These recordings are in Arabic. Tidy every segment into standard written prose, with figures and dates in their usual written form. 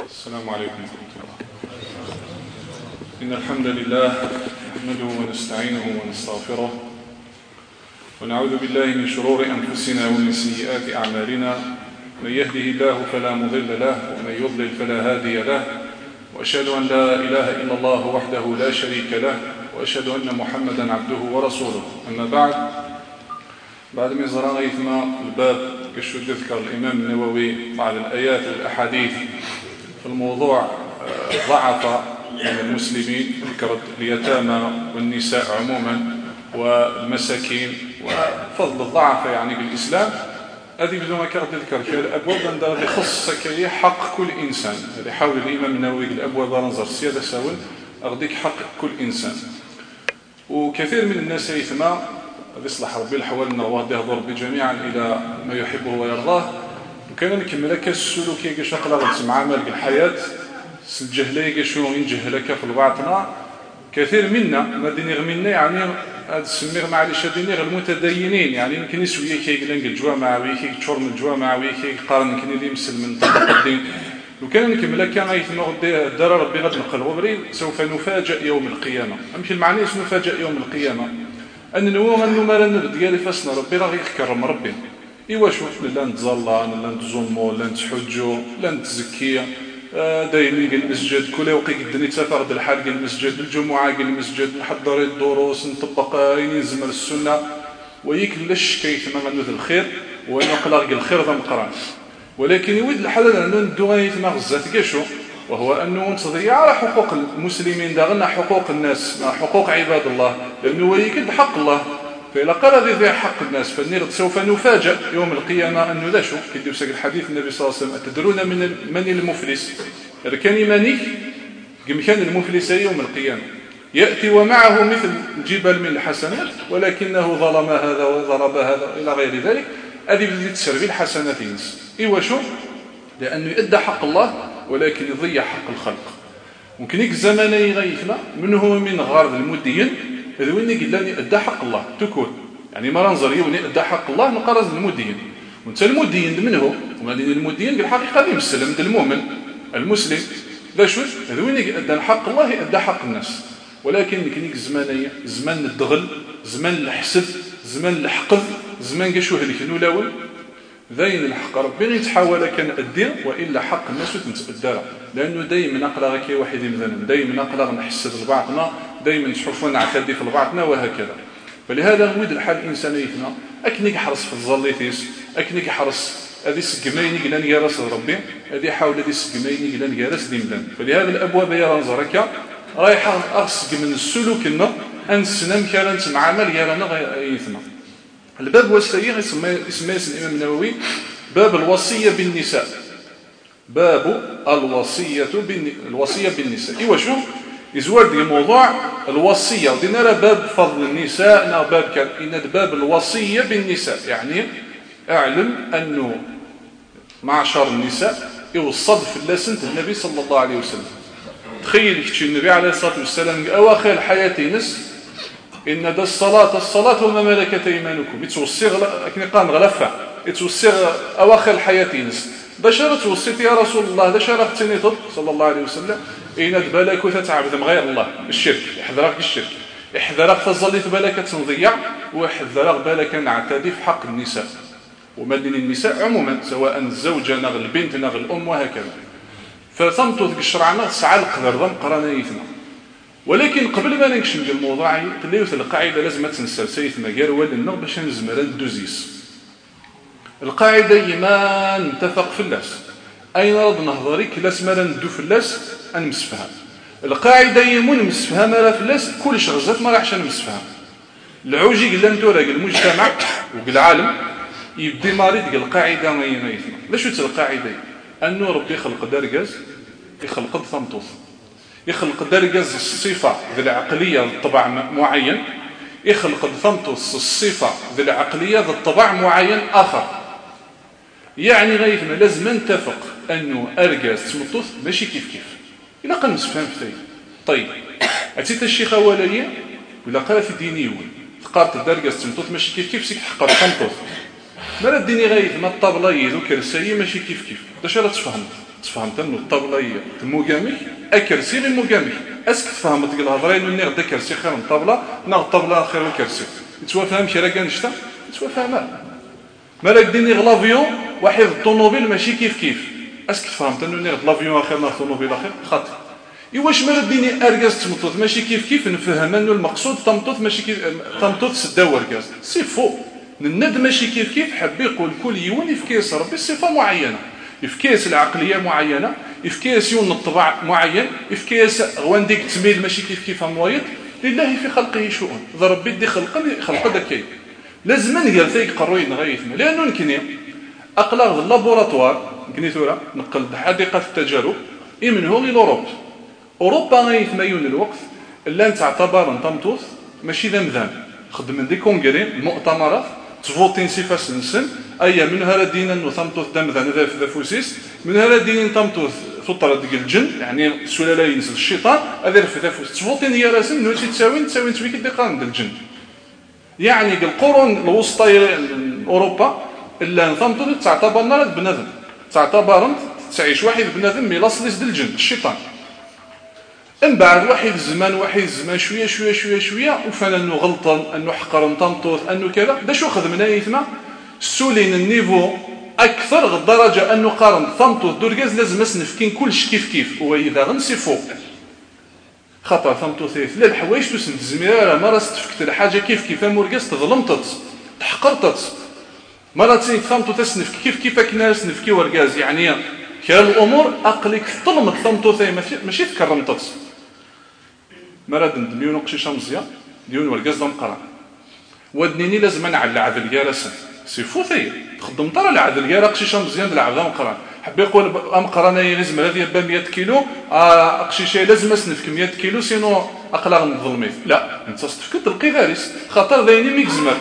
السلام عليكم ورحمة الله. إن الحمد لله نحمده ونستعينه ونستغفره ونعوذ بالله من شرور أنفسنا ومن سيئات أعمالنا. من يهده الله فلا مضل له ومن يضلل فلا هادي له، وأشهد أن لا إله إلا الله وحده لا شريك له، وأشهد أن محمدا عبده ورسوله. أما بعد من زرار إثماء الباب كشو تذكر الإمام النووي بعض الآيات والأحاديث في الموضوع ضعف من المسلمين، ذكرت اليتامى والنساء عموما والمساكين وفضل الضعف يعني بالإسلام. هذه بدون ما كانت تذكر في الأبواب اللي خص حق كل إنسان. هذا يحاول الإمام النووي الأبواب نظر سيادة ساول أغديك حق كل إنسان. وكثير من الناس يثمى يصلح ربي الحوالنا وهده ربي جميعا إلى ما يحبه ويرضاه. وكان نكمل لك السلوك يجيش أقلق تمعامل بالحياة الجهلة يجيش ينجهلك في الباطنة. كثير منا ما دينيغ منا يعني هذا السمير معليش دينيغ المتدينين، يعني يمكن يسوي كيقلنق الجوامع ويكي تشور من الجوامع ويكي قارن يمكن اللي يمسل من طبق الدين. لو كان نكمل لك كان يثمر الدار ربي غد نقل وبري سوف نفاجأ يوم القيامة. أمشي المعنى نفاجأ يوم القيامة أن نوم أنه ما لنا ديالي فاسنا ربي راه يكرم ربي. إيوا شوف لا نتزلى لا نتزلموا لا نتحجوا لا نتزكي دايما المسجد كل وقت قدني تفرد الحال المسجد الجمعة المسجد نحضر الدروس نطبق ينزمر السنة ويكلش كيف ما غنوذ الخير ونقلق الخير ذا مقران. ولكن يود الحلال أنه ندوغي ما غزات كيشو، وهو أنه تضيع على حقوق المسلمين داغنا حقوق الناس مع حقوق عباد الله، لأنه يكد حق الله. فإذا قال ذي حق الناس فالنير سوف نفاجأ يوم القيامة أنه ذا شو كي يوسك الحديث النبي صلى الله عليه وسلم أتدرون من المفلس؟ كان يمانيك كان المفلس يوم القيامة يأتي ومعه مثل جبل من الحسنات ولكنه ظلم هذا وضرب هذا إلى غير ذلك. هذه بدأت تسربي الحسنات ينس. إيوا شو؟ لأنه يؤدى حق الله ولكن يضيع حق الخلق. ممكن يك زماني غيثنا منه من غارض المدين إذا وين قلنا يؤدى حق الله تكون يعني ما ننظر يوني يؤدى حق الله نقرز المدين. وانت المدين منه وما المدين بالحقيقة اللي مسلم المؤمن المسلم لا شو إذا وين يؤدى حق الله يؤدى حق الناس. ولكن يك زماني زمان الدغل زمان الحسد زمان الحقد زمان كشوه اللي كانوا لاول ذاين الحق ربي يتحاول كان أدي وإلا حق الناس وتنتقدر. لأنه دايما أقلق كي واحد مثلا دايما أقلق نحسد لبعضنا دايما نشوفوا نعتدي في بعضنا وهكذا. فلهذا ود الحال الإنسان يثنى أكنيك حرص في الظليتيس أكنيك حرص هذه سجمين قلنا يرس ربي هذه حاول هذه سجمين قلنا يرس ديمدان. فلهذا الأبواب يا نظرك رايحة أرسق من السلوك النا أن سنم كان معامل يرانا يثنى. الباب والسيء اسمه الإمام النووي باب الوصية بالنساء. باب الوصية بالنساء. إيوا شو يزور دي موضوع الوصية ودينا باب فضل النساء نا باب كان إن باب الوصية بالنساء يعني أعلم أنه معشر النساء يوصد في الله سنة النبي صلى الله عليه وسلم. تخيل كتشي النبي عليه الصلاة والسلام أواخر الحياة نس إن دا الصلاة وما ملكت أيمانكم يتوصيغ لكن قام غلفة يتوصيغ أواخر الحياة نس دا شرط توصيت يا رسول الله دا شرط تنيطب صلى الله عليه وسلم إن دبالك وتتعبد غير الله الشرك يحذرك الشرك يحذرك تظليت بالك تنضيع ويحذرك بالك نعتدي في حق النساء ومدن النساء عموما سواء الزوجة نغ البنت نغ الأم وهكذا. فتنطذ الشرعنا تسعى القدر ضم قرانا يثنى. ولكن قبل ما نكشم الموضوع تلي مثل القاعدة لازم تنسى سيث مجال ولنا باش نزمر الدوزيس. القاعدة يما نتفق في اللاس أين رد نهضري كلاس ما ندو في اللاس نمسفها. القاعدة يمون مسفها ما في اللاس كل شغزات ما راحش نمسفها. العوجي قال انتو راجل المجتمع والعالم يبدي مريض قال القاعدة ما ينايثنا. لا شو القاعدة أنه ربي يخلق دارجاز يخلق ثمطوث يخلق دارجاز الصفة ذي العقلية الطبع معين يخلق ثمطوث الصفة ذي العقلية ذي الطبع معين آخر. يعني غيثنا لازم نتفق أنه أرجاز تمطوث ماشي كيف إلا قال نسفهم فتاي. طيب أتيت الشيخ أولية ولا قال في دينيون تقارت الدارجاز تمطوث ماشي كيف سيك تحقق ثمطوث مرة الديني غيث ما الطابلة يذكر السرية ماشي كيف دا شرط تفهمت تفهمت انه الطابله هي تموغامي اكرسي غير موغامي اسك تفهمت ديك الهضره انه نيغ دا كرسي خير من الطابله ناغ الطابله خير من الكرسي تفهم شي راه كنشتا تفهم مالك ديني لافيون واحد الطوموبيل ماشي كيف اسك تفهمت انه نيغ لافيون خير من الطوموبيل خير خاطر واش مالك ديني ارغاز تمطوط ماشي كيف نفهم انه المقصود تمطوط ماشي كيف تمطوط سداو ارغاز سي فو الند ماشي كيف حب يقول كل يوم يفكيس ربي صفه معينه يفكيس العقليه معينه يفكيس يون الطبع معين يفكيس غوانديك تميل ماشي كيف موايط لله في خلقه شؤون ذا ربي دي خلق داكي لازم ندير ثيك قروين غايثنا لانه نكني اقلاغ اللابوراتوار نكني ثورا نقل حديقه التجارب من هو اوروبا غايثما يون الوقت لا تعتبر نطمطوس ماشي ذا مذان خدم دي كونغري مؤتمرات تفوتين سيفاس نسن اي من هذا دينا نطمطوس دم ذا فوسيس من هذا دين نطمطوس فطره ديال الجن يعني سلاله ينزل الشيطان هذا في ذا فوسيس تفوتين هي راسم نو تساوي كي قرن ديال الجن يعني القرون الوسطى اوروبا الا نطمطوس تعتبر نار بنادم تعتبر تعيش واحد بنادم ميلاصليس ديال الجن الشيطان من بعد واحد الزمان شويه وفانا انه غلطان انه حقر نطمطوس انه كذا دا شو خدمنا يثما سولين النيفو اكثر الدرجه انه قارن طمطوس دورغاز لازم نسنفكين كلش كيف واذا غنسي فوق خطر طمطوس لا الحوايج تسند الزميره مره تفكت الحاجه كيف مورغاز تظلمتت تحقرتت مره طمطوس تسنف كيف ناس نفكي ورغاز يعني كان الامور اقلك ظلمت طمطوس ماشي تكرمتت مراد ندميون قشيشه مزيان ديون ورغاز دمقرا ودنيني لازم نعلى عذل الجالس سي فوثي تخدم ترى العذل الجالس قشيشه مزيان العذل مقرا حب يقول امقرانا لازم هذه ب 100 كيلو قشيشه لازم اسنفك 100 كيلو سينو اقلاغ نظلميت لا انت استفكت القذاريس خاطر دايني ميكزمر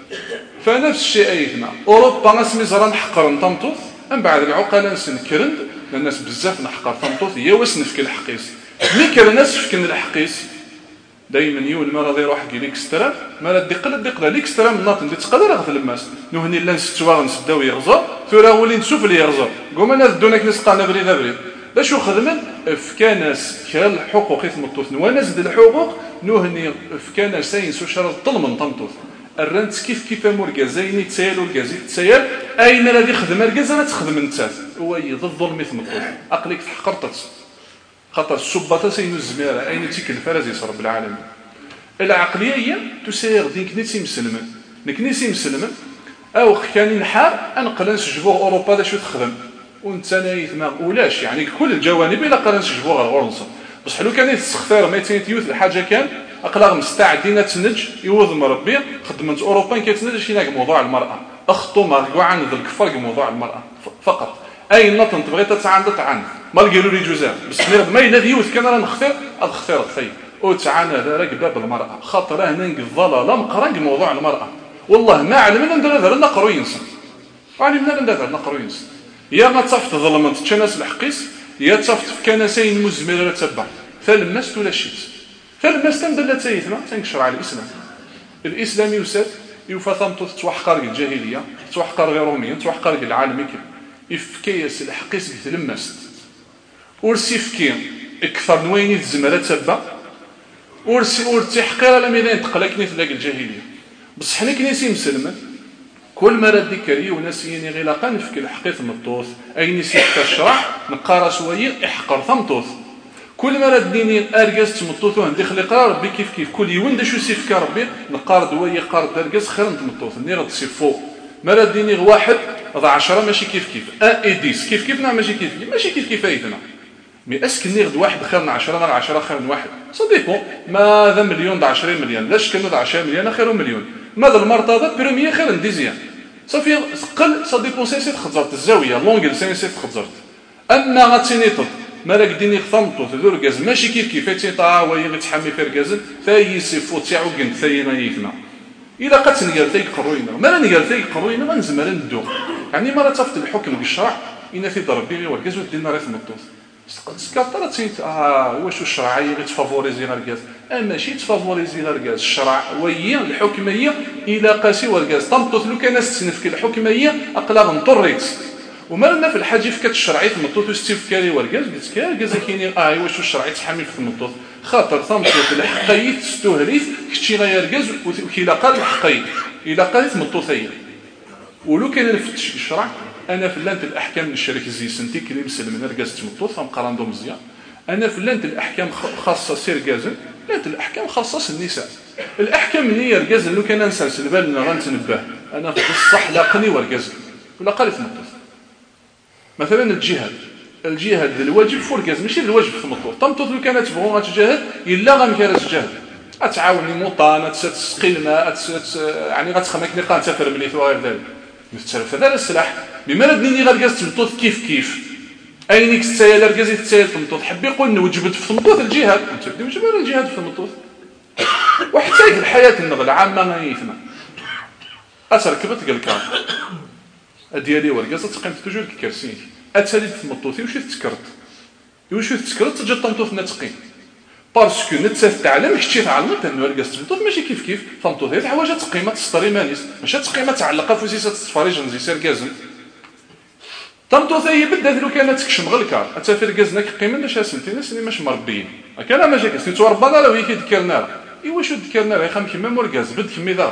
فنفس الشيء ايثنا اوروبا ناس مزران حقر نطمطوس من بعد العقلاء نسنكرند الناس بزاف نحقر طمطوس هي وسنفك الحقيس ملي كان ناس فكن الحقيس دائما يون ما راضي يروح كي ليكسترا ما لا دقله ليكسترا من ناط ندي تقدر غفل الماس نهني لا نستوا نسداو يغزر ثورا ولي نشوف اللي يغزر قوم انا دونك نسقانا بريد باش خدمن فكاناس كال حقوق يثمطوث وناس د الحقوق نهني فكاناس ساين شر الظلم طمطوث الرنت كيف مورغازيني تسيل ورغازي تسيل اين الذي خدم رغازا تخدم انت هو يض الظلم يثمطوث عقلك تحقرتت خاطر السبطه سين الزميره اين تيك الفرز رب العالمين العقليه هي تسير دين كنيسي مسلمه او كان نحار انقل نسجبوه اوروبا دا شو تخدم وانت نايت ما ولاش يعني كل الجوانب الا قال نسجبوه غير غرنصه بصح لو كان يتسخفر ما يتيوث الحاجه كان اقلاغ مستعدين تنج يوض مربي خدمت اوروبا كيتنج شي موضوع المراه اخطو ما كاع ذا الكفر موضوع المراه فقط اي نطن تبغي تعاند ما قالوا لي جزاء بس ما الذي يوث كان راه نختار الطيب وتعاند راك باب المراه خاطر هنا الظلال مقرن موضوع المراه والله ما علمنا ندير هذا نقروينس علمنا ندير هذا نقروينس يا ما تصفت ظلمت تشناس الحقيس يا تصفت في كنسين مزمره تبع فلمست ولا شيت فلمست تندل تايثما تنشرع الاسلام يوسف يفثمت توحقر الجاهليه توحقر غير روميا توحقر العالمي يفكيس الحقيس بتلمست ورسيفكي اكثر نوين الزمره تبع ورسي حقيره لم ينتقلكني في الجاهليه بصح حنا كنيسي مسلمه كل مرة ذكري وناسيني غير لقى نفك الحقيقة مطوث أي نسيت الشرع نقارا شوية احقر ثمطوث كل مرة ديني أرجس مطوث وندي خلي قرار ربي كيف كل يوم دا شو سيفك ربي نقار دوية قار درجس خير مطوث نير تصيفو مرة ديني واحد هذا 10 ماشي كيف إديس كيف نعم ماشي كيف أيدنا مي اسك نيغد واحد خير من 10 خير من واحد صديقو ماذا مليون دا 20 مليون لاش كانوا دا 10 مليون خير مليون ماذا المرتضى بريمير خير نديزيان صافي قل صدي بونسيسي تخزرت الزاويه لونغل سينسي تخزرت اما غاتينيطط مالك ديني خطمطو تدور غاز ماشي كيف تيطا وهي غتحمي في الغاز فاي سيفو تاعو كنت ثينا يفنا الا قد نقال ثيك قروينا ما نقال ثيك قروينا ما نزمر ندو يعني مره تفت الحكم بالشرع ان في ضربي غير والغاز ودينا راه مطوط سكاترا تيت واش الشرعيه غتفافوريزي الغاز ماشي تفافوريزي الغاز الشرع وهي الحكميه الى قاسي والغاز طمطوت لو كان استنفك الحكميه اقلاغ نطريت ومالنا في الحاجه فكت الشرعي تمطوط واستفكاري ورقاز قلت كاع كاينين واش الشرعي تحمل في المطوط خاطر تمطوط الحقيت استهريت كشتي غير رقاز وكيلا قال الحقيت الا قالت مطوطيه ولو كان نفتش الشرع انا في لانت الاحكام الشريك زي سنتي كلي مسلم رقاز تمطوط فمقراندو مزيان انا في لانت الاحكام خاصه سير رقازن لانت الاحكام خاصه النساء الاحكام اللي هي رقاز لو كان نسلسل بالنا غنتنبه انا في الصح لاقني ورقاز ولا قالت مطوط مثلا الجهاد الواجب فرقاز ماشي الواجب في المطوط تمطوط لو كانت تبغوا تجاهد الا غنكره تجاهد اتعاوني موطانه تسقي الماء يعني غتخمك لي قان تفر ملي وغير ذلك مستعرف هذا السلاح بما ردني غرقاز تمطوط كيف اينيك ستايل رقازي تسايل في المطوط حب يقول نوجبت في المطوط الجهاد انت بدي وجب الجهاد في المطوط وحتى في الحياه النغل عامه غيثنا اتركبت قال كار ديالي ورقاز تقيم توجور كيرسين اتسالي في المطوطي وش تذكرت تجي طمطوط نتقي باسكو نتسف تعلم كشتي تعلمت ان ورقاز تمطوط ماشي كيف طمطوطي تاع حوايج تقيمه تسطري مانيس ماشي تقيمه تعلقه في سيسه تفاريج نزي سير كازن طمطوطي هي بدات لو كانت تكشم غير الكار حتى في رقازنا قيمه لاش سنتين سني مش مربيين كان ما جاك سيتو ربنا لو هي ذكرنا ايوا شو ذكرنا راه خام كيما مرقاز بد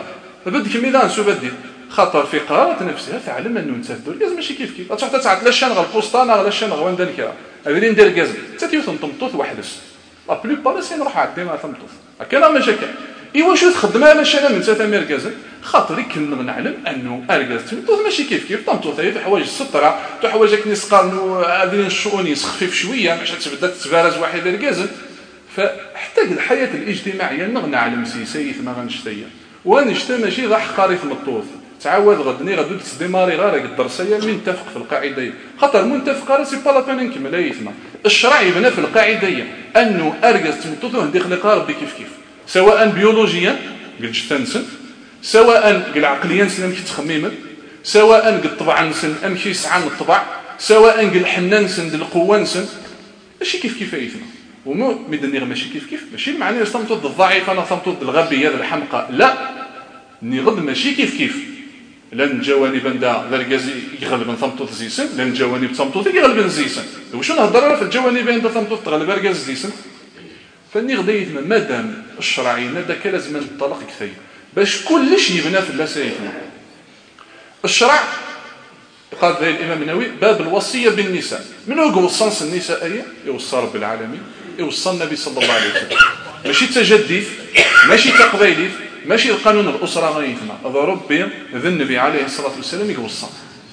كميدان شو بدي خاطر في قرارة نفسها تعلم انه انت الرقاز ماشي كيف حتى تعط لا شان غير البوسطانه غير شان غير ندير كذا غادي ندير رقاز حتى تيوثن طمطوط وحدس لا بلوبار سي نروح عندي ما طمطوط كان مشاكل ايوا شو تخدم على شان من تاع رقاز خاطر كنا نعلم انه رقاز طمطوط ماشي كيف طمطوط هي حوايج السطره تاع حوايج كنسقانو هذين الشؤون يسخفف شويه باش تبدا تتبارز واحد رقاز فحتى الحياه الاجتماعيه نعلم سيسيث ما غنشتيه ونشتا ماشي راح قاري في المطوط تعاود غدني غدو تديماري غير الدرسيه متفق في القاعده خاطر متفق راه سي با لا بين نكمل ايثما الشرع يبنى في القاعده انه ارجس تمطوط وندي خلق ربي كيف سواء بيولوجيا قلت جتنسن سواء قل عقليا سن كيتخمم سواء قل طبعا سن ام كيسعى الطبع سواء قل حنان سن القوه سن ماشي كيف ايثما ومو مدني ماشي كيف ماشي معناه تمطوط الضعيف انا تمطوط الغبي هذا الحمقى لا ني غد ماشي كيف لان الجوانب دا الرقازي يغلب ثمطوط زيسن لان الجوانب ثمطوط يغلب زيسن واش نهضر في الجوانب عند ثمطوط تغلب رقاز زيسن فني غدا يتم مادام الشرعي هذاك لازم نطلق كثير باش كلش يبنى في اللاسايتنا الشرع قال ذا الامام النووي باب الوصيه بالنساء من هو وصى النساء يوصى رب العالمين يوصى النبي صلى الله عليه وسلم ماشي تجديف ماشي تقبيليف ماشي القانون الأسرة غيثنا هذا ربي ذا النبي عليه الصلاة والسلام يوصى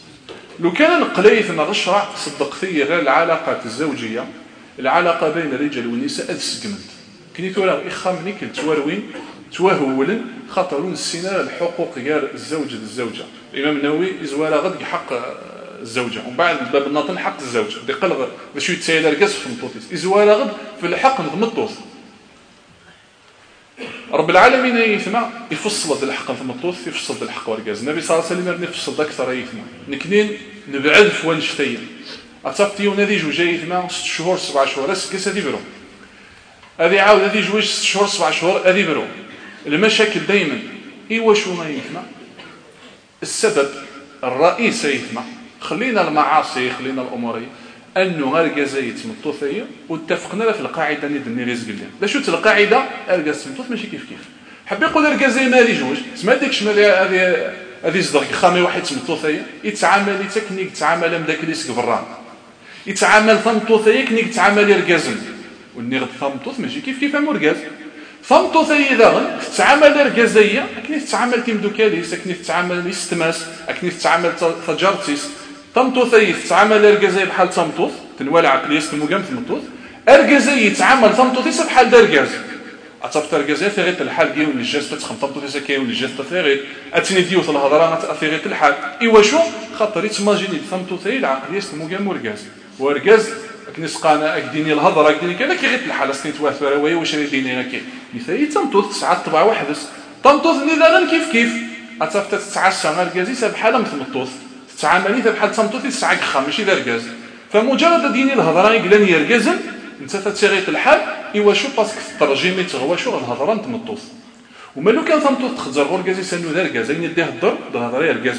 لو كان نقليثنا الشرع صدقتي غير العلاقات الزوجية العلاقة بين الرجال والنساء أدسقمت كني تورا إخامني كل تواروين توهولن خاطرون السنة الحقوق غير الزوج للزوجة الإمام النووي إزوالا غد حق الزوجة ومن بعد باب الناطن حق الزوجة دي قلغ باش يتسايل رقص في المطوطيس إزوالا غد في الحق نضمطوط رب العالمين يثنى يفصل هذا الحق في المطوط يفصل هذا الحق ورقاز النبي صلى الله عليه وسلم يفصل اكثر يثنى نكنين نبعد في ونشتين اتصفتي ونادي جوج يثنى 6 شهور 7 شهور اسكس هذه برو هذه عاود هذه جوج 6 شهور 7 شهور هذه برو المشاكل دائما ايوا شو ما يثنى السبب الرئيسي يثنى خلينا المعاصي خلينا الامور انه غرقازيه مطوثيه واتفقنا في القاعده ندني رزق الله لا شو القاعده ارقاز مطوث ماشي كيف حب يقول ارقازيه مالي جوج سما داكش مال هذه صدق خامي واحد مطوثيه يتعامل تكنيك يتعامل مداك اللي سكبران يتعامل ثمطوثيه كنيك يتعامل ارقازن والني غد ثمطوث ماشي كيف مرقاز ثمطوثيه اذا تتعامل ارقازيه كني تتعامل تيمدوكاليس كني تتعامل استماس كني تتعامل تجارتيس طمطوثي تعامل ارغازي بحال طمطوث تنوال عقليس المقام في المطوث ارغازي تعامل طمطوثي بحال دارغاز عطفت ارغازي في غير الحال كاين اللي جاست تخم طمطوثي كاين اللي جاست غير اتني ديوث الهضره في غير الحال ايوا شو خاطر يتماجيني طمطوثي العقليس المقام ورغاز ورغاز كنسقانا اكديني الهضره اكديني كذا كي غير الحال سنيت واثره وهي واش دينينا كاين مثالي طمطوث ساعات طبع وحدس طمطوث نذا كيف عطفت تتعشى ارغازي بحال مثل الطوث تعاملي بحال تمطوطي ساعه خا ماشي دارغاز فمجرد ديني الهضره يقلاني يرغازن انت تتغيط الحال ايوا شو باسكو الترجمه تغوا شو الهضره تمطوط وما لو كان تمطوط تخزر غرغازي سنو دارغاز يديه الضر الهضره يرغازي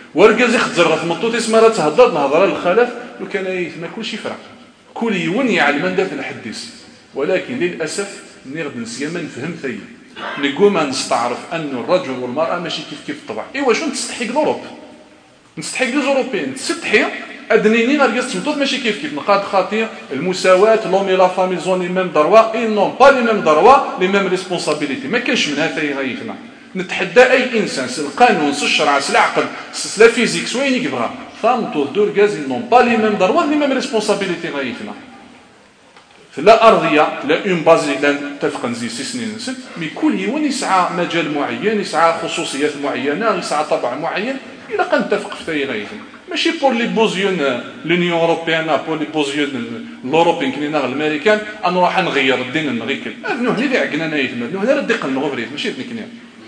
ورجز يخزر في مطوط اسمها تهضر الهضره للخلف لو كان يثنى كل شيء فرق كل يون يعلم من داف الحديث ولكن للاسف نغد نسيا ما نفهم ثي نقوم نستعرف ان الرجل والمراه ماشي كيف الطبع ايوا شنو تستحق لوروب نستحق لي زوروبيين تستحي ادنيني غير تمطوط ماشي كيف نقاد خاطئ المساواه لومي لا فامي زون لي ميم دروا اي نون با لي ميم دروا لي ميم ريسبونسابيلتي ما كانش من هذا غايفنا نتحدى اي انسان القانون الشرع العقل لا فيزيك سوين يبغى فامطوط دور غاز نون با لي ميم دروا لي ميم ريسبونسابيلتي غايفنا لا ارضيه لا اون بازي لا نتفق نزي 6 سنين نسد مي كل يوم يسعى مجال معين يسعى خصوصيات معينه يسعى طبع معين الى قنتفق في تاي غايفنا ماشي بور لي بوزيون لونيون اوروبيان بور لي بوزيون الاوروبيين كلينا الامريكان انا راح نغير الدين نغيكل هنا اللي عقنا نايفنا هنا ردق النغبريت ماشي تنكني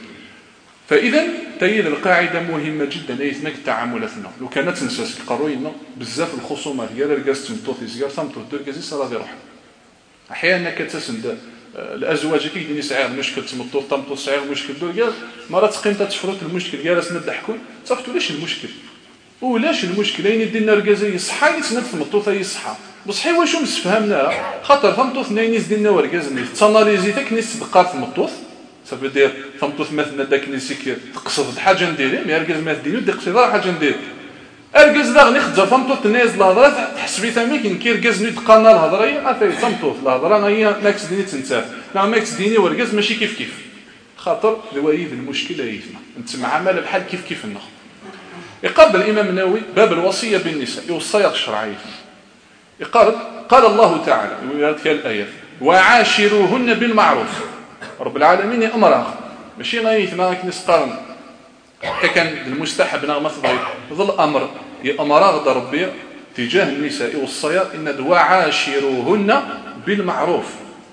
فاذا تاي القاعده مهمه جدا ايثنا تعاملاتنا لو كانت تنساس قروينا بزاف الخصومات ديال ركاز تمطوطي زيار تمطوط دركازي صرا روح احيانا كتسند الازواج كيدير سعير مشكل تمطوط تمطوط سعير مشكل دركاز مرات تقيم تتفرط المشكل جالس نضحكوا صافتوا ليش المشكل ولاش المشكل اين دينا ركازي يصحى يتسند في مطوطه يصحى بصحي واش مسفهمنا خاطر فمطوط ناينيس دينا وركاز ني تاناليزي تاك نيس تبقى في مطوط صافي دير فمطوط مثلا داك نيسيك تقصد حاجه نديري مي ركاز ما ديرو ديك قصيده حاجه ندير اركز دا غني خدزه فمطوط نايز الهضره تحسبي ثاني كي كيركاز ني تقانا الهضره اثي فمطوط الهضره هي ماكس ديني تنساف لا ماكس ديني وركاز ماشي كيف خاطر الوالد المشكله يفهم انت معامله بحال كيف النخ يقرب الامام النووي باب الوصيه بالنساء والصيغ الشرعيه يقرب قال الله تعالى ويرد الايه وعاشروهن بالمعروف رب العالمين امره ماشي غايث ما كنسقرن كان المستحب نغمه ظل امر يامر غد ربي تجاه النساء والصيغ ان وعاشروهن بالمعروف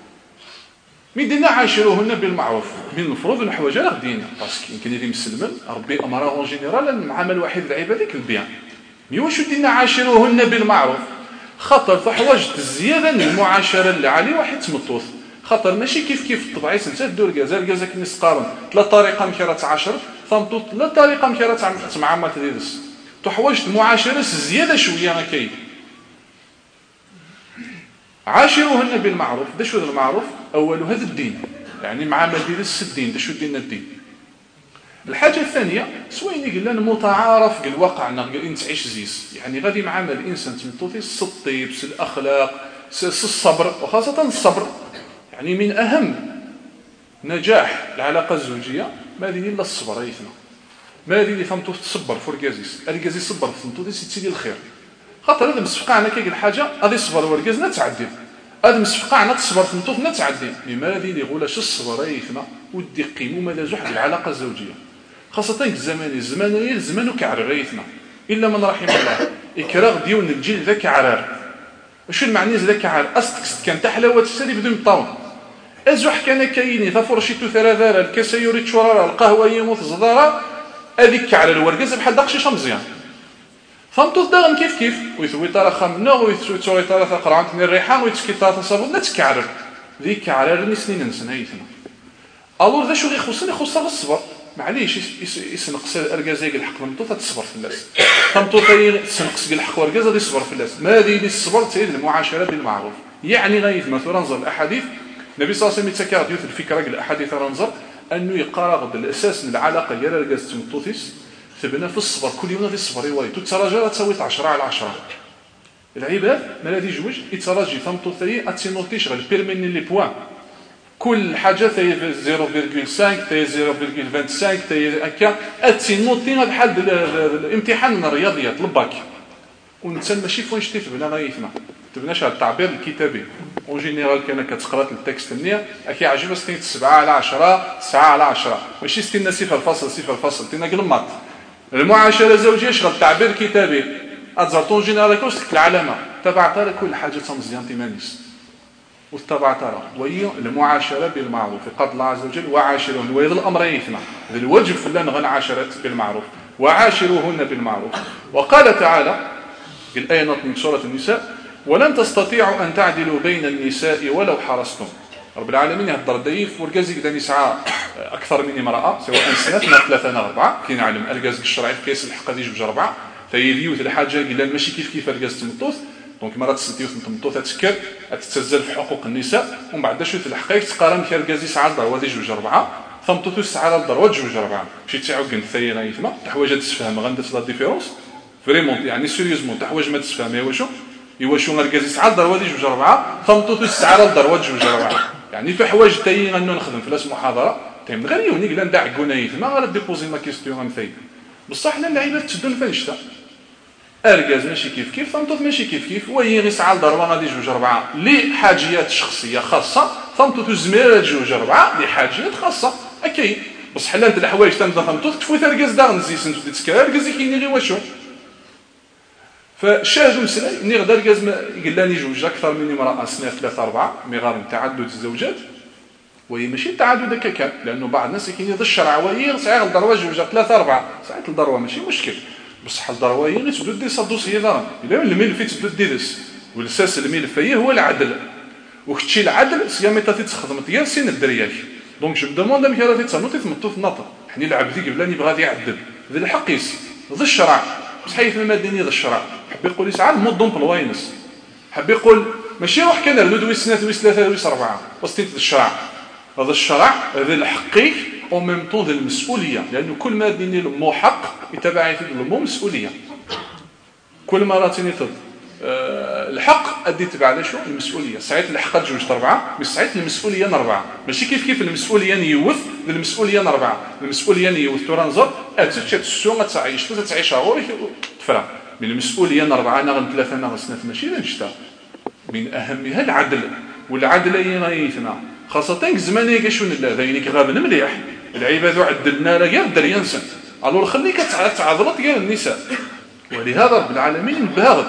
ميدنا عاشروهن بالمعروف من المفروض الحوايج راه دينا باسكو يمكن يدي مسلمن ربي امره اون جينيرال العمل الوحيد العباده ديك البيان مي واش دينا عاشروهن بالمعروف خاطر فحوايج الزياده المعاشره اللي عليه واحد تمطوط خاطر ماشي كيف الطبيعي سنت دور غازال غازاك نسقارن لا طريقه مكيره 10 فمطوط لا طريقه مكيره معامله ديدس تو حوايج المعاشره الزياده شويه ما كاين عاشروهن بالمعروف دا شو المعروف اول هذا الدين يعني معامله ديال الدين دا شو ديننا الدين الحاجه الثانيه سوين قلنا المتعارف قال واقعنا قال تعيش زيس يعني غادي معامله الانسان تمطوطي الطيب الاخلاق الصبر وخاصه الصبر يعني من اهم نجاح العلاقه الزوجيه ما دير الا الصبر ايثنا ما دير فهمتوا تصبر فركازيس الكازي صبر فهمتوا سيدي الخير خاطر هذا مسفقعنا كي الحاجه غادي يصبر وركازنا تعدي هذا مسفقعنا تصبر فهمتوا تعدي لما دي اللي يقول الصبر ايثنا ودي قيمه ماذا زحد العلاقه الزوجيه خاصه الزمان الزمان كعر غيثنا الا من رحم الله اكراغ ديون الجيل ذاك عرار واش المعني ذاك عرار اصلك كان تحلاوه السري بدون طاون ازح كان كايني ففرشيتو ثلاثه الكسيوري تشرار القهوه يموت زداره هذيك على الورقه بحال داقشي مزيان فهمتوا داغن كيف ويثوي طرا خمنا ويثوي طرا قرعت من الريحان ويتسكي طرا صابون تكعرر ذيك عرر سنين نسنايتنا الو ذا شو يخص الصبر معليش يسنقص ارغازيق الحق من طوطه تصبر في الناس فهمتوا طي سنقص الحق ورغاز غادي يصبر في الناس ما هذه الصبر تاع المعاشره بالمعروف يعني غايث مثلا ننظر الاحاديث النبي صلى الله عليه وسلم يتكرر في الفكره الاحاديث رنظر انه يقرا الاساس من العلاقه ديال ارغاز تمطوطيس ثبنا في الصبر كل يوم غادي الصبر يواي تتراجع تساوي 10 على 10 العباد ما غادي يجوج يتراجع فهمتوا ثاني اتسينوتي شغل بيرميني لي بوين كل حاجه تاي 0.5 تاي 0.25 تاي هكا اتسينوتي بحال الامتحان الرياضيات الباك ونتسنى ماشي فين شتي تبنا غايفنا تبناش على التعبير الكتابي اون جينيرال كان كتقرا التكست النيه كيعجبك 7 على 10 9 على 10 ماشي 60 صفر الفصل تينا قلمات المعاشره الزوجيه شغل تعبير كتابي ازرتون جينيرال كوست العلامه تبعت لك كل حاجه مزيان تيمانيس وتبعت لها وهي المعاشره بالمعروف قال الله عز وجل وعاشروهن ويظل الامرين اثنين الواجب فلان غن عاشرات بالمعروف وعاشروهن بالمعروف وقال تعالى في الآية من سورة النساء ولن تستطيعوا أن تعدلوا بين النساء ولو حرصتم رب العالمين يهضر ضيف وركاز يقدر يسعى اكثر من امراه سواء سنات ما ثلاثه أو أربعة كي نعلم الكاز الشرعي في كيس الحق غادي يجوج أربعة فيديوث الحاجه قال ماشي كيف الكاز تمطوث دونك مرات تسديوث تمطوث تسكر تتسزل في حقوق النساء ومن بعد شوف الحقيقه تقارن كي الكاز يسعى الدار وادي جوج أربعة ثمطوث يسعى الدار وجوج أربعة ماشي تعاود الثاني راه يفهم تحوايج تتفهم غندير لا ديفيرونس فريمون يعني سيريوزمون تحوايج ما تتفهم واش الكاز يسعى الدار وادي جوج أربعة ثمطوث يسعى الدار وجوج أربعة يعني في حوايج تاي غنو نخدم في لاس محاضره تيم غير يوني قال ندع كونايت ما غير ديبوزي ما كيستيون مثيل بصح لا اللعيبه تشدون فاشتا اركاز ماشي كيف ثمطوط ماشي كيف وهي غير ساعه الضربه غادي جوج أربعة لحاجيات شخصيه خاصه ثمطوط الزميره جوج أربعة لحاجيات خاصه اكيد بصح لا انت الحوايج تنبدا ثمطوط تفوت اركاز داغ نزيسن تبدا تسكر اركاز كاين غير واشو فشاهدوا مسلاي ني غدا اركاز قال لاني جوج اكثر من امراه سنه 3 4 مغار تعدد الزوجات وهي ماشي تعدد ككان لانه بعض الناس كاين يض الشرع وهي صحيح الضروه جوج 3 4 ساعات الضروه ماشي مشكل بصح الضروه هي اللي تبدا دير صدوس هي دار الا الميل في تبدا ديرس والاساس الميل فيه هو العدل وكتشي العدل سياميتا تخدم ديال سين الدرياك دونك جو دوموند مي راه تيتصنط تمطو في النطر حني العبد ديك بلاني بغا يعدل ذي الحق يس ذي الشرع صحيح المدني ذي الشرع حب يقول يسعى المودون بلوينس حب يقول ماشي روح كان ردود ويسنات ويس ثلاثه ويس اربعه وسطيت الشرع هذا الشرع هذا الحقي او ميم طون ذي المسؤوليه لانه كل ما ديني محق يتبع في المسؤوليه كل مره تنيطد الحق ادي تبع له شو المسؤوليه ساعات الحق جوج أربعة مش ساعات المسؤوليه أربعة ماشي كيف المسؤوليه نيوث المسؤوليه أربعة المسؤوليه نيوث ترانزر تشتسو تعيش تعيش غوري تفرع من المسؤوليه أربعة انا ثلاثه انا سنه ماشي نشتا من اهمها العدل والعدل يغيثنا خاصه زماني كشون لا ذينك غاب مليح العباد عدلنا راه غير دريانسن الو خليك تعذرت غير النساء ولهذا رب العالمين بهذا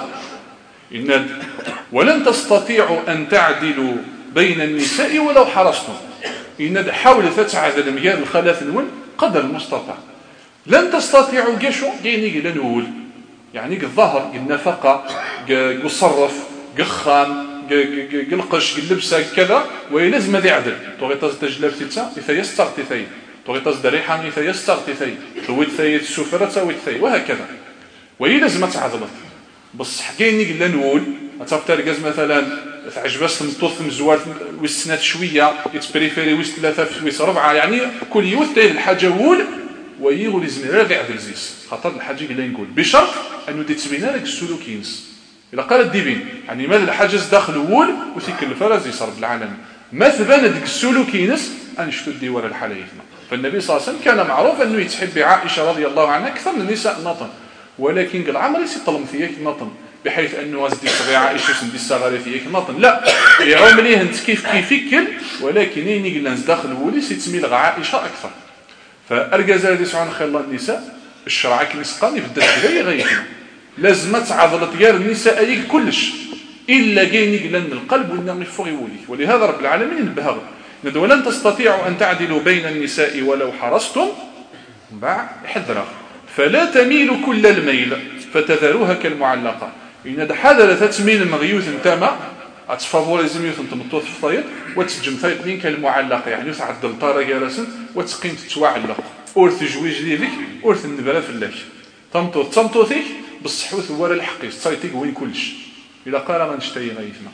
إن ولن تستطيعوا أن تعدلوا بين النساء ولو حرصتم إن حاول تتعدل مجال الخلاف نول قدر المستطاع لن تستطيعوا قشو يعني قل نقول يعني الظهر النفقة الصرف قخان قلقش قلبسة كذا ولازم هذا يعدل تغيطاز تجلب تلتا إذا يستغتثي تغيطاز دريحان إذا يستغتثي تويت ثي السفرة تويت ثي وهكذا ولازم تعدلت بصح كاين اللي نقول تفترقز مثلا تعجبس المطوف مزوار ويسنات شويه يتبريفيري ويس ثلاثه ويس اربعه يعني كل يوث الحاجه وول ويغول زميره غير عدل زيس خاطر الحاجه اللي نقول بشرط انه دي تبين لك السلوكينس الا قال الديبين يعني ماذا الحاجز داخل وول وثيك الفرز رب العالمين ما ثبان ديك السلوكينس انشتو الديوار الحلايفنا فالنبي صلى الله عليه وسلم كان معروف انه يتحب عائشه رضي الله عنها اكثر من النساء النطن ولكن قال عمري سيطلم فيك نطن بحيث انه ازدي صغيره عائشه سندي الصغيره فيك نطن لا يعوم ليه انت كيفك ولكن يني قلنا داخل ولي سيتميل عائشه اكثر فارجز هذه سبحان خير الله النساء الشرع كنسقاني في الدجاجه غير لازم تعضلت غير النساء اي كلش الا كاين قلنا القلب والنعم فوق يولي ولهذا رب العالمين نبهر ولن تستطيعوا ان تعدلوا بين النساء ولو حرصتم باع حذره فلا تميل كل الميل فتذروها كالمعلقه ان حذر تميل مغيوث تما اتفافوريزم يوث تمطوط في الطريق وتسجم ثايقين كالمعلقه يعني تعدل طاره جالسا وتقيم تتوعلق اورث جويج ديالك اورث النبره في الله تمطوطيك بالصحوث ورا الحقيس صايتيك وين كلش الا قال غنشتي غيثنا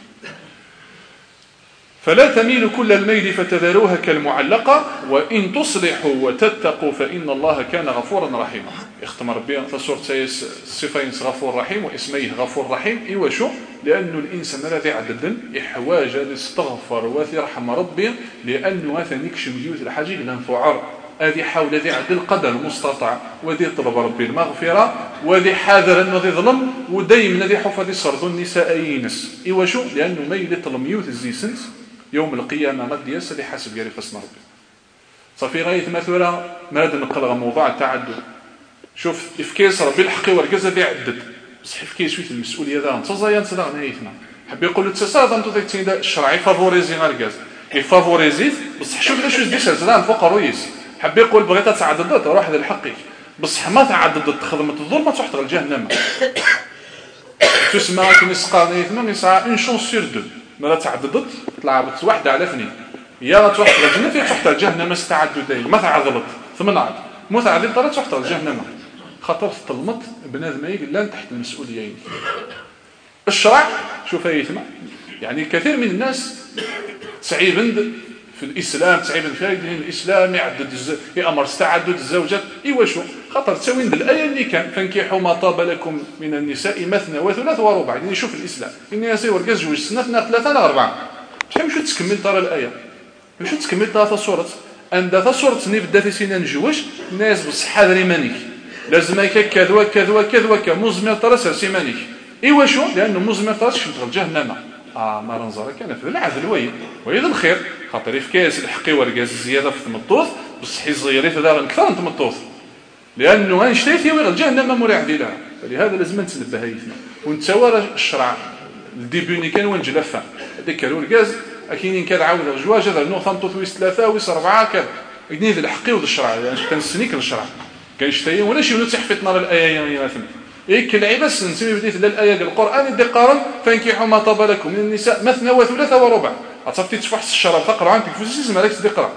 فلا تميل كل الميل فتذروها كالمعلقة وإن تصلحوا وتتقوا فإن الله كان غفورا رحيما اختم ربي فسورة الصفين غفور رحيم واسميه غفور رحيم إيوشو لأنه الإنسان الذي عدد إحواج لاستغفر وثي رحم ربي لأنه ثنيكش مليوث الحاجة لنفعر هذه حول ذي عدل قدر المستطاع وذي طلب ربي المغفرة وذي حاذر أنه ذي ظلم ودايما ذي حفظ صرض النساء ينس إيوشو لأنه ما يلطل ميوث الزيسنس يوم القيامة غد يسأل حسب يري فسنا ربي صافي غاية مثلا ما هذا نقل موضوع التعدد شوف إفكيس ربي الحقي ورقزة ذي عدد بصح إفكيس شوية المسؤولية ذا انتظايا انتظايا نهايتنا حب يقول له تساعد انتو ذاك دا الشرعي فافوريزي غارقاز يفافوريزي بصح شوف لاش دي سلسلة فوق رويس حب يقول بغيت تعددت روح ذا الحقي بصح ما تعددت خدمة الظلمة تحت الجهنم تسمع كنسقى نيتنا نسعى ان شون سير دو ما تعددت طلع بس واحدة على اثنين يا تروح الجنة في تحت الجهنم استعدوا دايما ما تعذبت ثم عاد متعذب ترى تحت الجهنم خاطر طلمت بنادم لا تحت المسؤوليه. الشرع شوف يسمع يعني كثير من الناس تعيبند في الاسلام تعيبند في الاسلام يامر تعدد الزوجات ايوا شو خاطر تساوين الايه اللي كان فانكحوا ما طاب لكم من النساء مثنى وثلاث ورباع. يعني شوف الاسلام ان يسير رجال جوج سنه ثلاثه لا اربعه شحال شو تكمل ترى الايه شو تكمل ثلاثه سوره عندها سوره ني بدات سنه نجوج الناس بصح هذا مانيك لازم هيك كذا وكذا وكذا وكذا مزمر ترى سيمانيك ايوا شو لانه مزمر ترى شمت جهنم ما رنزر كان في العدل ويد الخير خاطر في كاس الحقي ورقاز زياده في تمطوث بصحي صغيري فدار اكثر من تمطوث لانه انشتيتي ويغ الجهنم مريع ديالها. فلهذا لازم نتنبه هيثنا ونتساوى الشرع الديبوني كان وين جلفه هذاك الورقاز اكاينين كنعاود الجواج هذا نو ثمطوث ويس ثلاثه ويس اربعه كذا يدني الحقي والشرع يعني كنسنيك الشرع كنشتي ولا شي تحفيت نار الايه مثلا إيه كالعباس نسمي بديت الآية القرآن يدي قارن فانكحوا ما طاب لكم من النساء مثنى وثلاثة وربع عطفتي تفحص الشراب تقرأ عندك فوزيس مالك تقرأ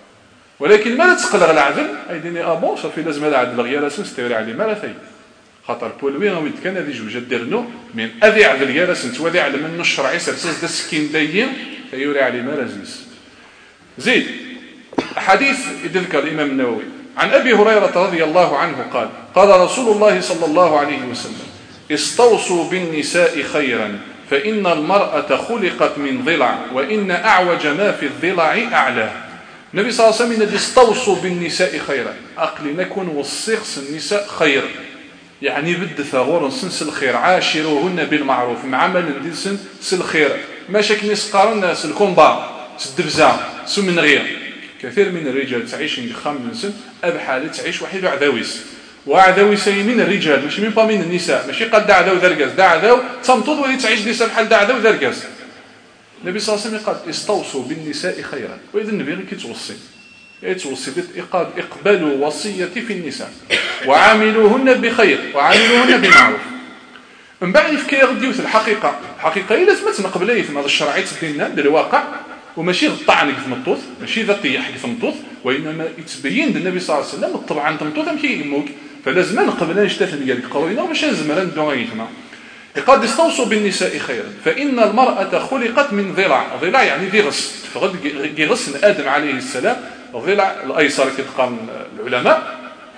ولكن ما لا تقلغ العدل أيديني أبون صافي لازم العدل غير اسم استوري عليه ما لا ثاني خاطر بولوي غويد كان هذه جوجة ديرنو من أذي عدل غير اسم توذي على منه الشرعي سلسلة دا سكين دايين فيوري عليه ما لازمس. زيد حديث يذكر الإمام النووي عن أبي هريرة رضي الله عنه قال قال رسول الله صلى الله عليه وسلم استوصوا بالنساء خيرا فإن المرأة خلقت من ضلع وإن أعوج ما في الضلع أعلاه. النبي صلى الله عليه وسلم استوصوا بالنساء خيرا أقل نكون والصيغس النساء خير يعني بد ثغور سنس الخير عاشروهن بالمعروف مع عمل ندير سن الخير ما شك نسقارن سلكومبا سدبزا سمن غير. كثير من الرجال تعيش خام من سن أبحال تعيش وحيد عذاويس وعذاويسين من الرجال مش من من النساء ماشي قد دعذاو ذرقاز دعذاو تمطض ولي تعيش نساء بحال دعذاو ذرقاز. النبي صلى الله عليه وسلم قال استوصوا بالنساء خيرا وإذا النبي غير كيتوصي اقبلوا وصيتي في النساء وعاملوهن بخير وعاملوهن بمعروف. من بعد كي يغديو في الحقيقة لازم تنقبل هذا الشرعي تدينا بالواقع وماشي الطعن في مطوث ماشي ذا طيح في مطوث وانما يتبين للنبي صلى الله عليه وسلم الطبعا تمطوث ماشي يموك فلازم نقبل نشتث ديال القروينه باش نزمرن دوغيتنا. قد استوصوا بالنساء خيرا فان المراه خلقت من ضلع يعني ذغس فغد يغس ادم عليه السلام الضلع الايسر كتقام العلماء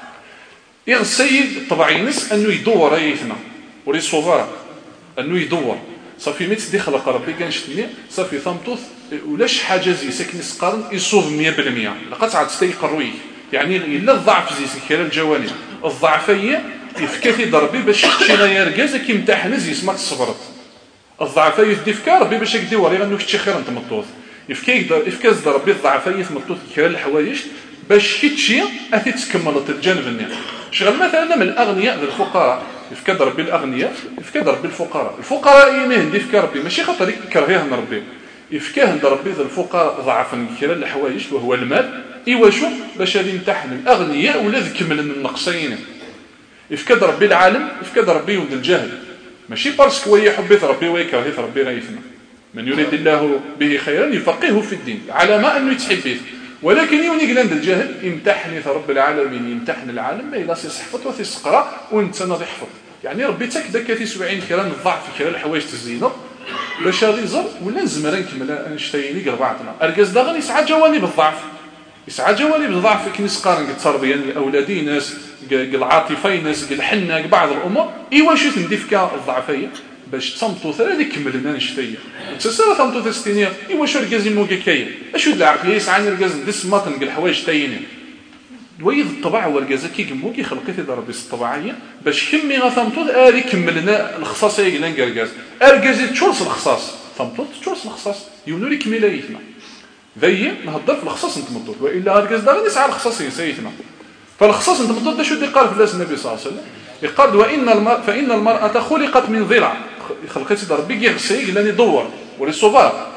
يغس سيد طبعينس انه يدور ايثنا وري صوفره انه يدور صافي ميت دي خلق ربي كنشتني صافي ثمطوث ولاش حاجه زي ساكن سقارن يصوب 100% لقد عاد تيقروي يعني الا الضعف زي سكر الجوانب الضعفيه يفكثي ضربي باش شي غير كازا كيمتحن زي سمات الصبرت الضعفيه يدي فكار ربي باش يدي وري غنوك شي خير انت مطوث يفكاز ضربي الضعفيه مطوث كير الحوايج باش كيتشي اثي تكملت الجانب النعم شغل مثلا من الاغنياء للفقراء يفكاد ربي الاغنياء يفكاد ربي الفقراء يمهن يفكاد ربي ماشي خاطر يكرهيهم ربي يفكاه ربي الفقراء ضعفا كثيرا الحوايج وهو المال ايواشو باش غادي يمتحن الاغنياء ولا ذكمل النقصين يفكاد ربي العالم يفكاد ربي ولد الجهل ماشي باسكو هو يحب ربي ويكره ربي غيثنا من يريد الله به خيرا يفقهه في الدين على ما انه يتحب ولكن يونيك لند الجهل يمتحن رب العالمين يمتحن العالم ما يلاص يحفظ وتسقرا وانت ناضي يحفظ يعني ربي تاك كثي 70 كرا الضعف كرا الحوايج تزينه باش غادي يزر ولا نزمر نكمل نشتيني قربعتنا اركز دا غادي يسعى جوانب الضعف يسعى جوانب الضعف كنسقارن التربيه الاولادي ناس العاطفي ناس الحنه بعض الامور ايوا شي تنديف الضعفيه باش تصمتوا ثلاثه كملنا نشتيه تسرا تصمتوا تستنيا ايوا شو ركز موكا كاين اشو العقل يسعى ركز ندس ماطن الحوايج تاينين دويض الطبع والركازه كيقمو كيخلقي في ضرب الطبيعيه باش كمي غثمتو اري كملنا الخصاصيه قلنا نكركاز اركازي تشورس الخصاص ثمتو تشورس الخصاص يونوري كميلايتنا ذي نهضر في الخصاص انت مطلوب والا اركاز دا غادي يسعى الخصاصيه سيتنا فالخصاص انت مطلوب شو اللي قال في الناس النبي صلى الله عليه وسلم يقال فان المراه خلقت من ضلع خلقتي ربي كيغسي قال لي دور ولي صوفار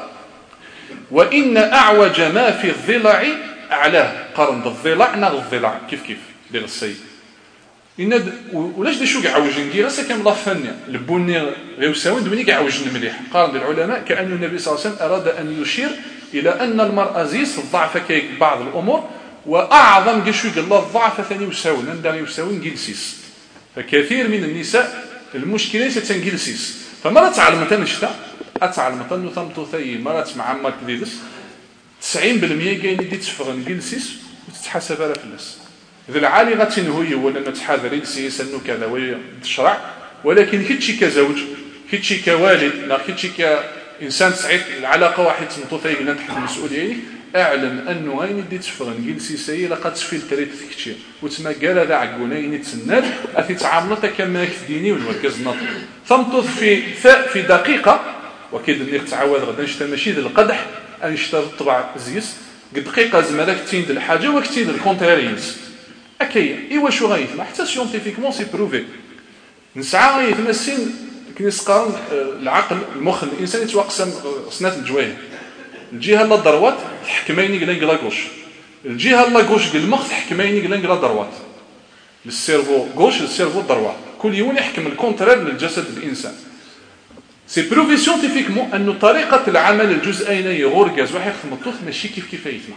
وان اعوج ما في الضلع اعلاه قارن بالضلع نغ الضلع كيف ديال السيد ان ولاش دي شو كيعوجن كي راسا كامل فنيا البني غير ساوند بني كيعوجن مليح قارن العلماء كأن النبي صلى الله عليه وسلم اراد ان يشير الى ان المراه زيس الضعف كاي بعض الامور واعظم قشوي قال الله الضعف ثاني يساوي ندار يساوي نجلسيس. فكثير من النساء المشكله تنجلسيس فمرات تعلمت نشتا اتعلمت انه ثمتو ثي مرات مع عمك ديدس 90% كاين اللي تفغن جلسيس وتتحاسب على فلس. اذا العالي غتنهي ولا نتحاذر سياسه انه كذا ويشرع ولكن كتشي كزوج كتشي كوالد لا كتشي كانسان سعيد العلاقه واحد مطوطي قلنا تحت المسؤوليه اعلم انه غير ندي تفغن جلسي سي لقد تفلتريت كتشي وتما قال هذا عقوني تسناد اثي تعاملت كما كديني والمركز نط ثمطط في دقيقه وكيد اللي تعاود غدا نشتا ماشي ذا القدح انشتا الطبع زيس قد دقيقه زعما كتين الحاجه وكتين الكونترينز اكي ايوا شو غايثما حتى سيونتيفيكمون سي بروفي نسعى غايثما السن كنسقارن العقل المخ الانسان يتوقسم صنات الجوايه الجهه لا دروات تحكميني قال لاغوش الجهه لا غوش قال المخ تحكميني قال دروات للسيرفو غوش للسيرفو دروات كل يوم يحكم الكونترير للجسد الانسان. سي بروفي سيونتيفيكمون انه طريقه العمل الجزئين غورغاز واحد في المطوط ماشي كيف يثما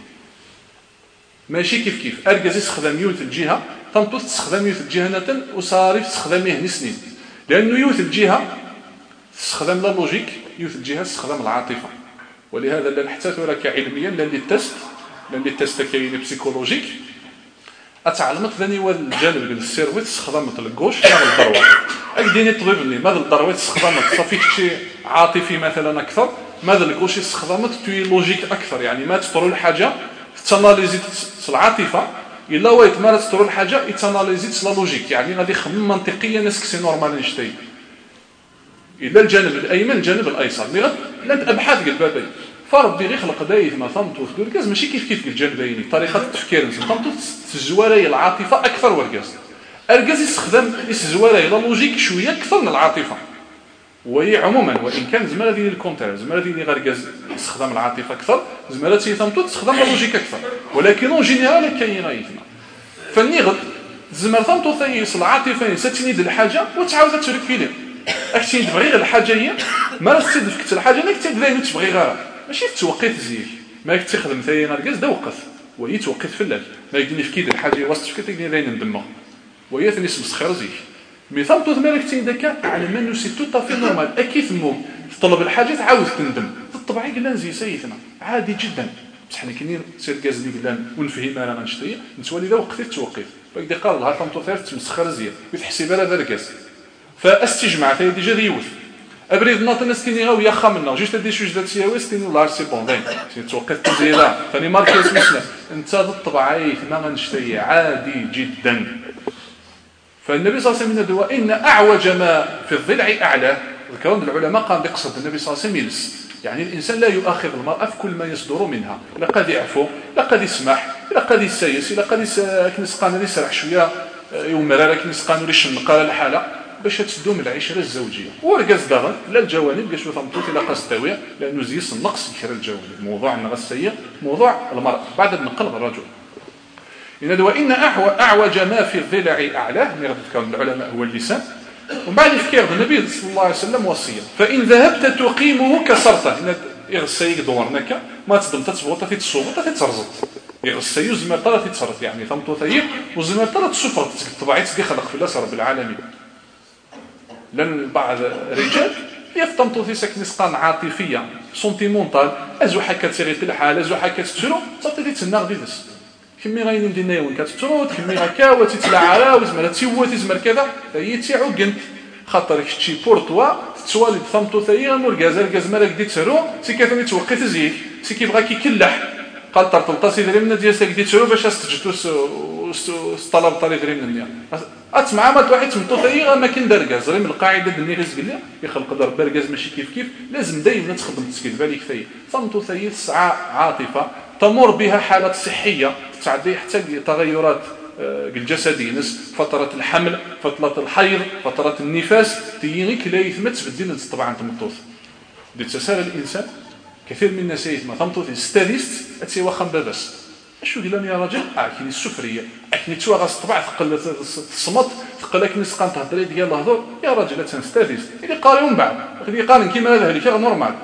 ماشي كيف ارغاز يستخدم يوت الجهه تنطوط تستخدم يوت الجهه نتن وصارف تستخدميه نسنين لانه يوت الجهه تستخدم لا لوجيك يوت الجهه تستخدم العاطفه ولهذا لا نحتاج ولا كعلميا لا اللي تيست كاين بسيكولوجيك اتعلمت ثاني هو الجانب ديال السيرفيس استخدمت الكوش تاع الضروه اكديني طبيب لي ماذا الضروه استخدمت صافي شي عاطفي مثلا اكثر ماذا الكوش استخدمت توي لوجيك اكثر يعني ما تطرو الحاجه تاناليزي العاطفه الا وايت ما تطرو الحاجه يتاناليزي لا لوجيك يعني غادي يخمم منطقيا ناس سي نورمال نشتي الا الجانب الايمن الجانب الايسر مي لا ابحاث قال بابي فربي غير خلق دايث ما فهمتو في الكاز ماشي كيف الجانبين طريقه التفكير فهمتو الزواراي العاطفه اكثر والكاز الكاز يستخدم الزواراي لا لوجيك شويه اكثر من العاطفه وهي عموما وان كان زعما هذه الكونتر زعما هذه غير كاز يستخدم العاطفه اكثر زعما فهمتو تستخدم لا لوجيك اكثر ولكن اون جينيرال كاين غايثنا فالنيغد زعما فهمتو ثيس العاطفه ستني د الحاجه وتعاود تركيلي اكثر تبغي الحاجه هي ما تستدفك الحاجه انك دائما تبغي غيرها ماشي توقيت زيك ما تخدم ثاني نرجس دا وقف وهي توقيت فلاش ما يديني في كيد الحاجه وسط فكرتك ديال لين ندمه وهي ثاني مسخر زيك مي ثمتو مالك تي داك على منو سي تو طافي نورمال اكيد مو تطلب الحاجه تعاود تندم الطبيعي قلنا زي سيدنا عادي جدا بصح حنا كاينين سير كاز اللي قلنا ونفهم انا غنشتي نتولي دا وقفت توقيت بغيت قال لها ثمتو ثير تمسخر زيك وتحسب على ذاك فاستجمع ثاني ديجا ديوث ابريد ناط نسكيني غاو يا خامنا جوست دي شوج دات سياوي ستيني الله سي بون فين سي توقيت زيلا ثاني ماركي اسمنا انت الطبيعي ما غنشتي عادي جدا. فالنبي صلى الله عليه وسلم يقول ان اعوج ما في الضلع اعلى ذكرون العلماء قام بقصد النبي صلى الله عليه وسلم يلس يعني الانسان لا يؤاخذ المراه في كل ما يصدر منها لا قد يعفو لا قد يسمح لا قد يسيس لا قد كنسقان يسرح شويه يومرا كنسقان يشنق على الحاله باش تدوم العشره الزوجيه ورقاز داغن لا الجوانب باش فهمتوك لا قاستويه لانه زيس النقص يكرر الجوانب موضوع النغسيه موضوع المراه بعد نقلب الرجل ان اعوج ما في الضلع اعلاه اللي غتذكر العلماء هو اللسان ومن بعد فكر النبي صلى الله عليه وسلم وصيه فان ذهبت تقيمه كسرته ان يغسيك دورنك ما تضم تتبوط في تصوبط في ترزط يغسيو زمر طرا في تصرف يعني فهمتو ثيب وزمر طرا تصفر طبيعي تبي خلق في الله رب العالمين لأن بعض الرجال يفتمطوا في سكن سقان عاطفية سونتيمونتال أزو حكا تسيغيت الحال أزو حكا تتشرو صافي تتسنى غدي دس كمي غاين مدينا يوم كتترو كمي غاكا وتتلعرا وزمر تيوا تزمر كذا هي تيعو كنت خاطر كتشي بورتوا تتوالد فهمتو ثايا الكاز مالك دي تسرو سي كيفني توقيت زيك سي كيبغا كيكلح قال طرطلطاسي دريمنا ديال دي تسرو باش استجتوس طلب طريق دريم النيا اتمع ما واحد تمطو ثايا ما كاين دركاز ريم القاعده دني رزق لي يخلق دار بركاز ماشي كيف لازم دائما تخدم تسكيت بالك ثايا فهمتو ثايا تسعى عاطفه تمر بها حالات صحيه تعدي حتى تغيرات الجسديه نس فتره الحمل فتره الحيض فتره النفاس تيغي كلايث ما تبدل طبعا تمطوث دي تسال الانسان كثير من الناس ما فهمتو في ستاديست اتسي واخا باباس شو قال يا راجل كاين السفريه كاين توا غاس طبع ثقل الصمت ثقل كاين سقان تهضري ديال الهضور يا راجل تنستاديست اللي قاري من بعد اللي قارن كيما هذا اللي كان نورمال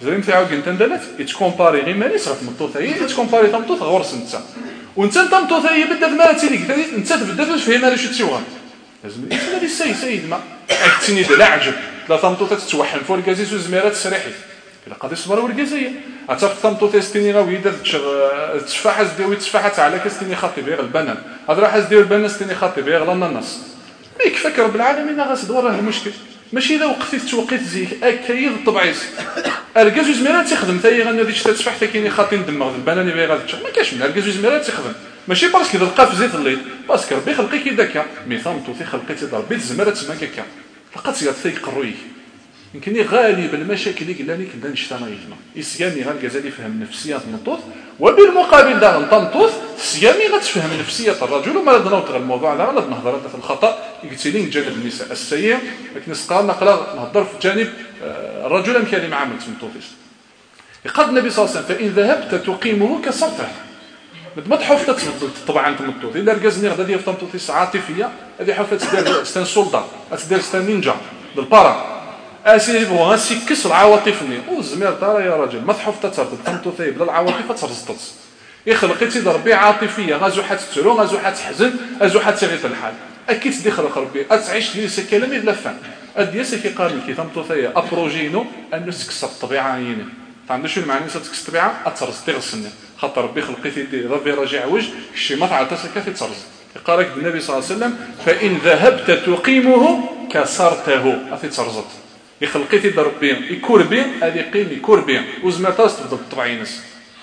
زين نتاعو كنت ندلت يتكومباري غير مانيس غتمطوط هي يتكومباري تمطوط غورس انت وانت تمطوط هي بدات ما تيليك انت تبدا تفهم هذا شو تسوى لازم هذه سيد ما اكتني لا عجب لا تمطوط تتوحن فوق الكازيس وزميرات تسريحي الا قضي صبر وركازيه عتاف تمطوط استني راه ويدا تشفاحه ديوي تشفاحه على كاستني خاطي بيغ البنان هذا راه حاس ديال البنان استني خاطي بيغ لا النص يكفك رب العالمين غاسدور راه المشكل ماشي اذا وقفتي توقيت زيك اكايد الطبعيس الكاز زميرات تخدم حتى هي غادي تشفح حتى كاين خاطي ندمغ البنان بيغ غادي ما كاش من الكاز زميرات تخدم ماشي باسكو تلقى في زيت الليل باسكو ربي خلقك كي داكا ميثامتو في خلقتي ربي الزميرات تما كاكا لقات يعطيك قرويك يمكن غالب المشاكل اللي قلنا كنا نشتغلنا اسيامي غالكازالي فهم نفسيات النطوط وبالمقابل دار الطنطوط سيامي غتفهم نفسيه الرجل وما نوطغ الموضوع هذا غادي نهضر في الخطا قلت لي جانب النساء السيء لكن نسقى نقرا نهضر في جانب الرجل كان معامل تنطوطيش يقال النبي صلى الله عليه وسلم فان ذهبت تقيمه كسرته ما تحوف طبعا تمطوط الا ركزني غدا ديال تمطوطيش عاطفيه هذه حوفه تدير ستان سولدا تدير ستان نينجا بالبارا اسيدي بغا غنسكس العواطفني والزمير ترى يا راجل ما تحوف تترد تمطوطي بلا العواطف ترزطت يخلقيتي ضربي عاطفيه غازو حتترو غازو حتحزن غازو حتغيط الحال اكيد تدي خلق ربي اتعيش لي كلامي بلا فهم ادياس كي قال لك تمطوطي ابروجينو ان تكسر الطبيعه عيني عندنا شنو المعنى تكسر الطبيعه اترزطي غسني خاطر ربي خلقيتي دي ربي راجع وجه شي ما تعطيش كافي ترز قال لك النبي صلى الله عليه وسلم فان ذهبت تقيمه كسرته افي ترزط يخلقيتي ضربين يكوربين هذه قيم يكوربين وزمرتاس تفضل الطبعينس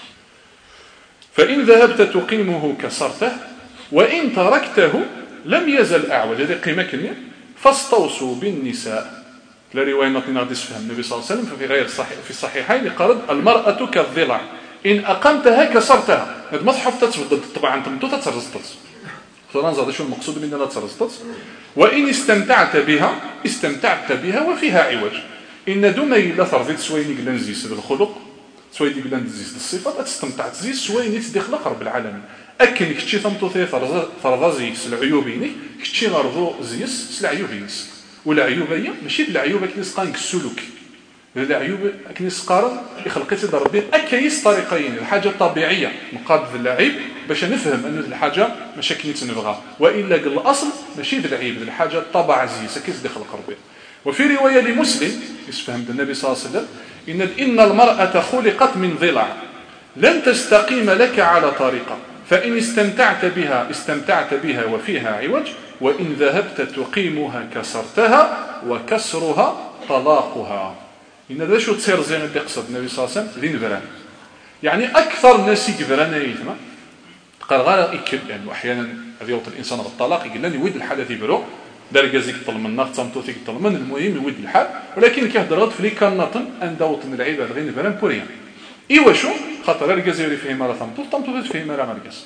فإن ذهبت تقيمه كسرته وإن تركته لم يزل أعوج هذه قيمة كلمة فاستوصوا بالنساء لا رواية نعطينا فهم النبي صلى الله عليه وسلم ففي غير الصحيح في الصحيحين قال المرأة كالضلع إن أقمتها كسرتها هذا ما تحفظت تفضل طبعا تمتوت ترزطت فرنزا هذا شو المقصود من لا ترزطت وإن استمتعت بها وفيها عوج إن دمي لا ترزيت سويني قلنزيس بالخلق سويني قلنزيس بالصفات استمتعت زيس سويني تدي خلق رب العالمين أكن كتشي ثمتوثي فرضازيس العيوبيني كتشي غرضو زيس العيوبينس والعيوبية ماشي العيوبة كنيس قانك السلوك العيوبة كنيس قارن يخلقيتي ضربين أكيس طريقين الحاجة الطبيعية مقابل العيب باش نفهم أن الحاجة ماشي كنيت نبغى وإلا قل الأصل ماشي العيب الحاجة الطبع زيس كيس دي خلق ربي وفي رواية لمسلم يسفهم النبي صلى الله عليه وسلم إن المرأة خلقت من ضلع لن تستقيم لك على طريقة فإن استمتعت بها وفيها عوج وإن ذهبت تقيمها كسرتها وكسرها طلاقها إن ذا شو تصير زين اللي قصد النبي صلى الله عليه وسلم ذي نبران يعني أكثر الناس يكبران يثما قال غير يكل يعني أحيانا هذا يوطي الإنسان بالطلاق يقول لن يود الحدث يبرو دار جازيك طلمن ناق تمتوثيك طلمن المهم يود الحال ولكن كيهضر غد في كنطن ان داوط من العباد غير نبران بوريان ايوا شو خاطر الجزائري فيه مره تمتوث فيه مره غرقاس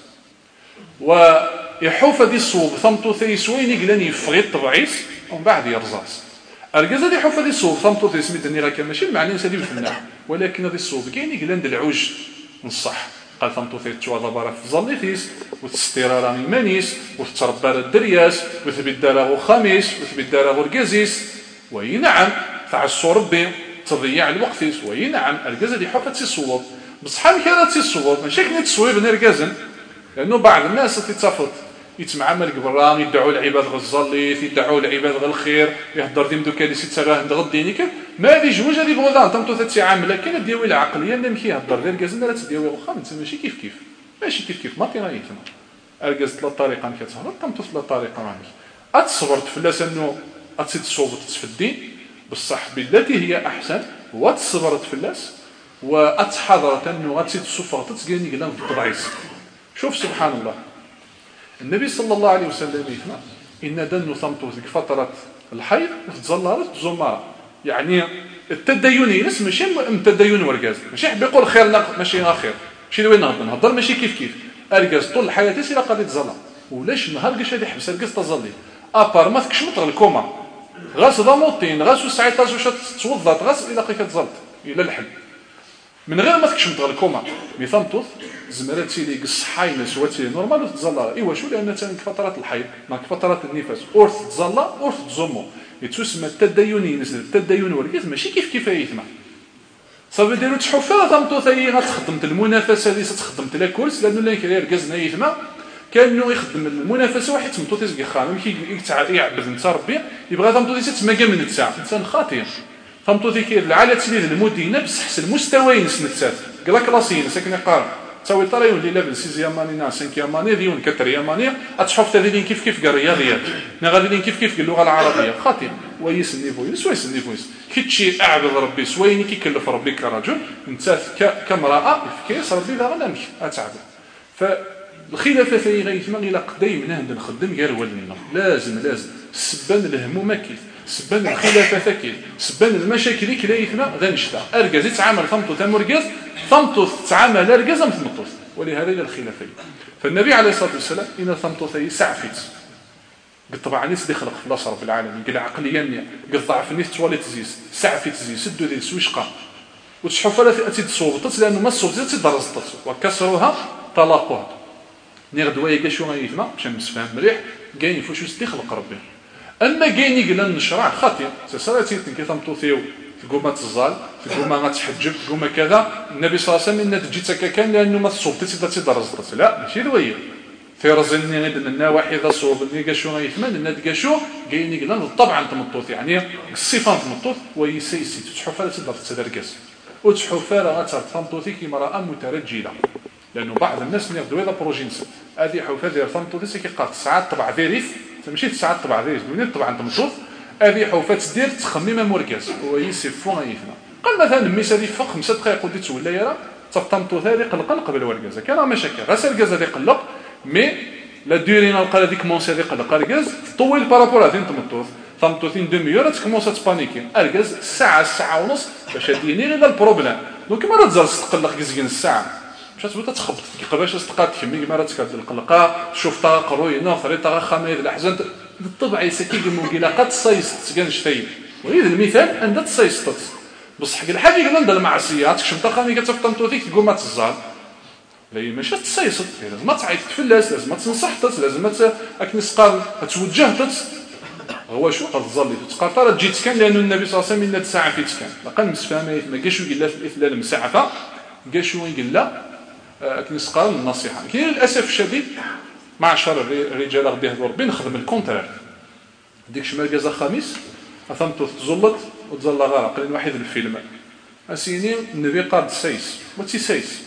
ويحوف هذه الصوب ثمتوثي سوين يقلاني يفغي الطبعيس ومن بعد يرزاس الجزائري يحوف هذه الصوب ثمتوثي سميتني راه ماشي المعنى نسالي بالفنان ولكن هذه الصوب كاين يقلان العوج نصح قال ثمتوثي تشوا برا في ظليثيس وتستيرا راني مانيس وتتربى الدرياس وثبت داره خميس وثبت داره الجزيس وي نعم فعصو ربي تضيع الوقت وي نعم الجزائري يحوف هذه الصوب بصحاب كذا هذه الصوب ماشي كني تصويب نرجازن لأنه بعض الناس تتفض يتمعامل قبران يدعوا العباد غزاليث يدعوا العباد غالخير يهضر ديم دوكا اللي سيتسراه غديني كيف ما هذه جوج هذه بغضان تمتو تتعامل كاين ديوي العقليه اللي كيهضر غير كازن لا تديوي واخا ماشي كيف ماشي كيف ما تيراي ثما ارجزت لا طريقه كتهضر تمتو لا طريقه راني اتصبرت فلاس انه اتصوب تتفدي بالصح بالتي هي احسن وتصبرت فلاس واتحضرت انه غتصفر تتقاني قلنا في التضعيف شوف سبحان الله النبي صلى الله عليه وسلم يثنى إن دنو ثمتو ذيك فترة الحيض وتتزلرت زمارة يعني التديني ناس ماشي التدين ورقاز ماشي يحب يقول خير ماشي خير ماشي وين نهضر ماشي كيف ارقاز طول حياتي سيرا قادي تزلر ولاش نهار قاش هادي حبس ارقاز تزلي ابار ما تكش مطر الكوما غاس ضاموطين غاس ساعتاج واش توضات غاس الى قيت تزلط الى الحل من غير ما تكش مطر الكوما مي ثمتو زمراتي لي قصحاينه سواتي نورمال وتتزلى ايوا شو لان تانك فترات الحيض مع فترات النفاس اورث تزلى اورث تزمو يتسمى التديني نزل التدين وركز ماشي كيف يثما صافي ديروا تحفه تمطوط هي غتخدم المنافسه اللي تخدمت لا كورس لانه لا كير ركزنا يثما كانه يخدم المنافسه واحد تمطوط يزكي خام يعبد انت ربي يبغى تمطوط تما كاع من الساعه انسان خاطئ تمطوط كير العالات اللي المدينه بصح المستويين سنتات كلا كلاسيين ساكن قار تساوي طرا يولي ليفل 6 ماني نا 5 ماني ديون 4 ماني تحف هذه كيف كاع الرياضيات غادي كيف اللغه العربيه خاطئ ويس النيفويس ويس النيفويس كيتشي اعبد ربي سويني كيكلف ربي كرجل انت كامراه كيس ربي لا غنمك اتعبد فالخلافه في غيثما الى قداي من هند نخدم غير ولنا لازم سبان الهموم كيف سبان الخلافه كيف سبان المشاكل كلايثنا غنشتا ارجز يتعامل ثمطو تمرجز ثمطو تعامل ارجز ثمطو ولهذا الخلافه فالنبي عليه الصلاه والسلام ان ثمطو سعفت بالطبع ناس اللي خلق في الله رب العالمين قال عقليا قال ضعف نيت تواليت تزيس سعفت تزيس سدو ديال سويشقه وتشحف لا تزيد صوبطت لانه ما صوبطت تدرزت وكسرها طلاقها نغدوا كاع شو غيفما باش نفهم مليح كاين فاش يخلق ربي اما كاين يقول نشرع خاطئ سالتي كي تمطوثيو تقول ما تزال تقول ما غتحجب تقول ما كذا النبي صلى الله عليه وسلم ان تجي كان لانه ما صوبتش تدرزت لا ماشي دويه في رزني غير النواحي ذا صوبني كاع شو غيفما لان كاع شو كاين يقول طبعا تمطوث يعني الصفه تمطوث ويسيسي تحفه لا تقدر تدركس وتحفه لا تمطوثي كيما راه مترجله لانه بعض الناس اللي ياخذوا هذا بروجينس هذه حوفه ديال تمطوثي كيقات ساعات طبع فيريف ماشي ساعات طبع فيريف منين طبعا تمطوث هذه حوفه تدير تخمم مركز هو يسفو غيفنا قال مثلا مثال فوق 5 دقائق ودي تولى يرى تمطوث هذه قلقن قبل وركزه كان مشاكل غير الكاز هذه قلق مي لا دوري نلقى هذيك كومونسي هذه قلق الكاز طول بارابور هذه تمطوثين دميور تكمونس تبانيكي الكاز ساعه ونص باش تديني غير البروبليم دونك ما راه تزرس تقلق كزكين الساعه مشات تبدا تخبط كيقباش تلقى تكمي ما راه تكاد القلقه شوف طا قروينا فريطه خميد الاحزان بالطبع يسكي المنقلقات صيص تكنشتي وهذا المثال عند تصيصت بصح الحاجه قال عند المعصيات كشمت خامي كتفطمتوثيك تقول ما تزال لا ماشي تصيصت لازم ما تعيط تفلاس لازم ما تنصحتت لازم ما اكنسقال توجهت هو شو قد ظل تقاطر جيت كان لانه النبي صلى الله عليه وسلم ان ساعه فيت كان لقى مسفامه ما كاش يقول لا في الاثلال المسعفه كاش يقول لا كنسقال النصيحه كاين للاسف الشديد معشر الرجال غادي يهضروا ربي نخدم الكونترير ديك شمال كازا خميس اثمتو تزلط وتزل غرق لان واحد الفيلم اسيني النبي قاد سيس وتي سيس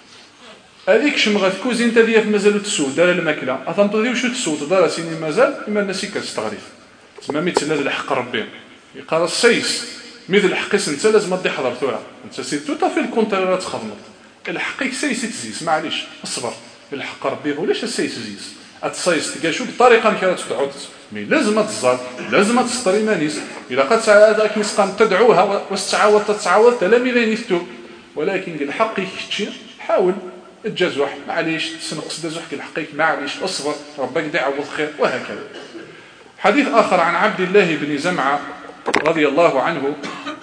هذيك شمغات كوزين تديا في مازالو تسود دار الماكله اثمتو ديو شو تسود دار سيني مازال اما الناس كتستغرب تما ميتسنى الحق ربي يقال السيس مثل الحق انت لازم تدي حضر ثورة انت سيتو طافي الكونتريرات خدمت الحقيق سيس تزيس معليش اصبر الحق ربي ولاش السيس تزيس اتصيص تكاشو بطريقه كانت تدعو مي لازم تزال لازم تسطري مانيس الا قد هذاك مسقام تدعوها واستعاود تتعاود تلاميذ يثتو ولكن الحق يكتشي حاول تجازح معليش تسنقص دازح الحقيق معليش اصبر ربك يعوض خير وهكذا حديث آخر عن عبد الله بن زمعة رضي الله عنه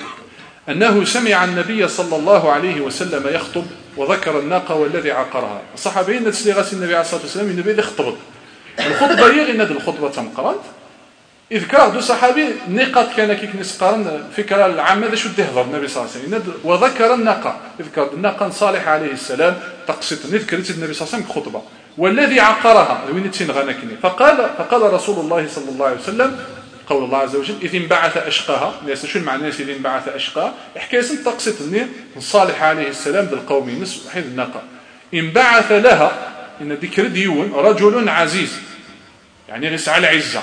أنه سمع النبي صلى الله عليه وسلم يخطب وذكر الناقة والذي عقرها الصحابيين نتسلغس النبي عليه الصلاة والسلام النبي ذي خطبت الخطبة يغي ند الخطبة تمقرن إذكار دو صحابي نقاط كان كيك نسقرن فكرة العامة ذا شو تهضر النبي صلى الله عليه وسلم وذكر الناقة إذكار الناقة صالح عليه السلام تقصد نذكرت النبي صلى الله عليه وسلم خطبة والذي عقرها وين تنغنكني فقال رسول الله صلى الله عليه وسلم قول الله عز وجل إذ انبعث أشقاها ليس شو المعنى إذ انبعث أشقاها حكاية تقصد صالح عليه السلام بالقوم نس وحيد الناقة انبعث لها إن ذكر ديون رجل عزيز يعني غسع العزة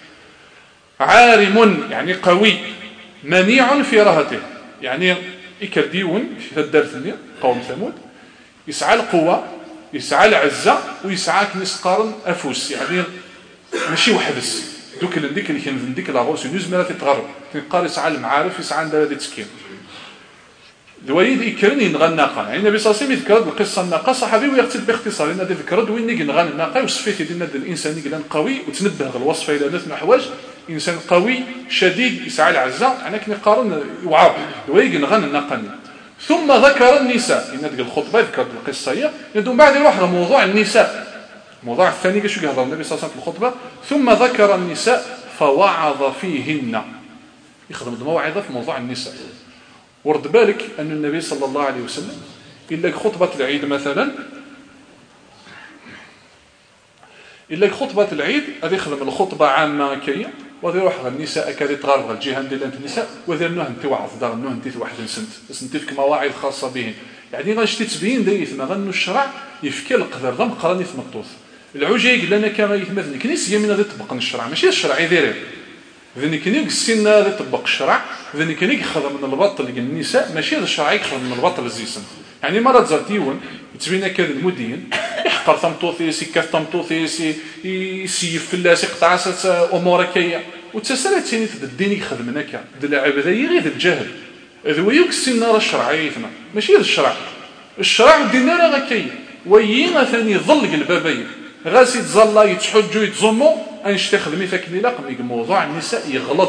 عارم يعني قوي منيع في رهته يعني إكر ديون في الدرثني قوم ثمود يسعى القوة يسعى العزة ويسعى كنسقارن أفوس يعني ماشي وحدس دوك اللي كان ديك لاغوس نزمره تتغرب تنقار يسعى المعارف يسعى عند هذه التسكين الوالد يكرني نغى الناقه يعني النبي صلى الله عليه وسلم يذكر القصه الناقه صحابي ويكتب باختصار لان هذا ذكر وين نغى الناقه وصفيت ديالنا الانسان كان قوي وتنبه الوصفه الى ثلاث حوايج انسان قوي شديد يسعى العزه يعني كنقارن يوعر الوالد نغى الناقه ثم ذكر النساء ان هذه الخطبه ذكرت القصه هي من بعد يروح لموضوع النساء الموضوع الثاني كيش يهضر النبي صلى الله عليه وسلم في الخطبه ثم ذكر النساء فوعظ فيهن يخدم الموعظه في موضوع النساء ورد بالك أن النبي صلى الله عليه وسلم إلا خطبة العيد مثلا، إلا خطبة العيد هذه يخدم الخطبة عامة كيا وهذا يروح النساء كذا تغرب الجهة ديال النساء وهذا نوع انت وعظ دار نوع انت واحد سنت فيك مواعظ خاصة بهم، يعني غنشتي تبين دايث ما غنو الشرع يفكي القدر ضم قراني ثمطوث العجيق لنا كما يتمثل كنيس يمين هذا يطبق الشرع ماشي الشرع يدير ذني كنيك السن هذا يطبق الشرع ذني كنيك يخدم من البطل النساء ماشي الشرع يخدم من البطل الزيسن، يعني مرات زرتيون يتبين كذا المدين يحقر ثمطوثيس يكف ثمطوثيس يسيف فلاس يقطع امور كيا وتسالت ثاني الدين يخدم هكا د العبادة غير الجهل ذو يكسن راه الشرع يثما ماشي الشرع دينا راه غكي ويينا ثاني ظل البابين غاسي تزلا يتحجوا يتزموا انش تخدمي فكني لقم موضوع النساء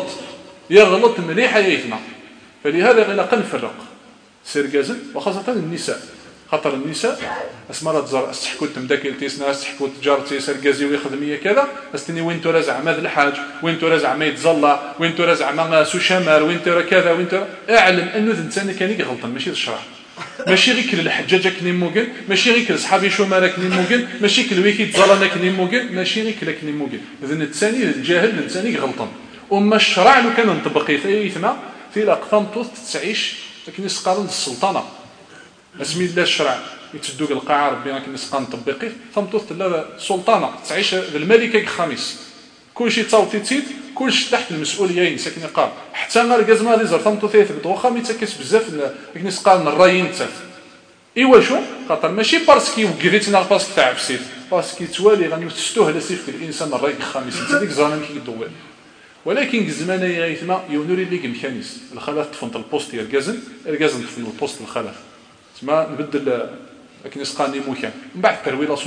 يغلط مليح يثما، فلهذا غير نفرق سيرجازن وخاصه النساء خاطر النساء اسمرات زر استحكوا تمداكل تيسنا استحكوا تجارتي سرجازي ويخدميه كذا استني وين تو رازع ماذ الحاج وين تو رازع ما يتزلا وين تو رازع ما سو شمال وين تو كذا وين تو اعلم انه الانسان كان يغلط ماشي الشرع ماشي غير كل الحجاجه كني موجن ماشي غير كل صحابي شمال كني موجن ماشي كل ويكي تزلا كني موجن ماشي غير كل كني موجن اذن الثاني الجاهل الانسان يغلط وما الشرع لو كان نطبق يثما في الاقطام تعيش لكن يسقارن السلطنه اسمي الله الشرع يتدوق القاعه ربي راك نسقى نطبقيه ثمطوث لا سلطانه تعيش الملكه الخامس كلشي تصاوتي تيت كلشي تحت المسؤوليه ساكن قال حتى غير ما لي زر ثمطوث يثبت واخا ما تكس بزاف لكن نسقى الراي نتاف ايوا شو خاطر ماشي باسكي وكريتنا باسكي تاع بسيط باسكي توالي غادي تستهل سيف الانسان الراي الخامس انت ديك زمان كيدوي ولكن الزمان يثما يونوري ليك ميكانيس الخلاف تفنط البوست ديال الغازن تفنط البوست الخلاف ما نبدل لكن يسقاني موكان من بعد تروي لا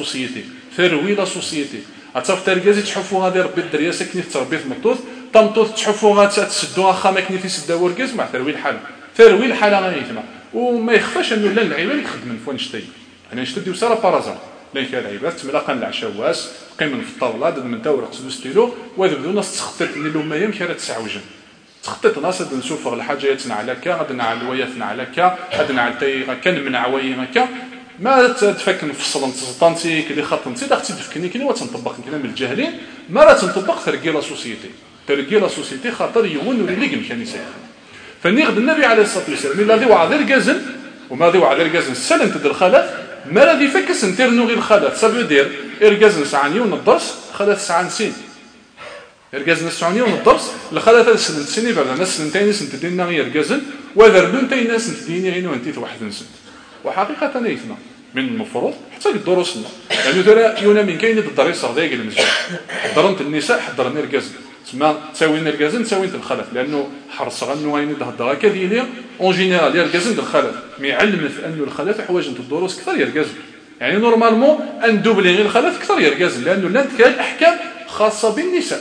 سوسيتي عطاف تركازي تحفوا غادي ربي الدريه ساكنين في تربيه طمطوث تحفوا غتسدوا واخا ما كاين في سدا وركاز مع تروي الحاله غيثما وما يخفاش انه لا العباد يخدم فوين شتي انا شتي وساره بارازار لا كان العباد تملاقا العشواس قيمن في الطاوله دد من تاورق سدوستيلو وذبدو ناس تخطط اللي لهم يوم كانت تسعوجن تخطيط ناس غادي نشوفوا الحاجات على كا غادي نعل الوياث على كا غادي نعل تاي كان من عواي هكا ما تفك نفصل نتطنتي كلي خاطنتي داختي تفكني كلي وتنطبق كلام الجاهلين ما راه تنطبق ترقي لا سوسيتي خاطر يون ولي كنيسه فني غد النبي عليه الصلاه والسلام الا ذي وعذر غازن وما ذي وعذر غازن سلم تد الخلاف ما راه ذي فكس نترنو غير الخلاف سبب دير ارغازن ساعني ونضرس خلاف ساعه نسين ارغازن السعونيه ونضرس الخلاف السنين بعد الناس سنتين سنتدينا غير ارغازن وذربون تاي ناس نتديني غير انت واحد نسن وحقيقه نيتنا من المفروض حتى دروسنا يعني ترى يونا من كاين الدرس ذاك المسجد حضرت النساء حضرني ارغازن تسمى تساوينا ارغازن تساوينت الخلاف لانه حرص غنو غاين الهضره كذي اون جينيرال ارغازن الخلاف مي علمت انه الخلاف حوايج نت الدروس كثر يرغازن يعني نورمالمون ان دوبلي غير الخلاف كثر يرغازن لانه لا كاين احكام خاصه بالنساء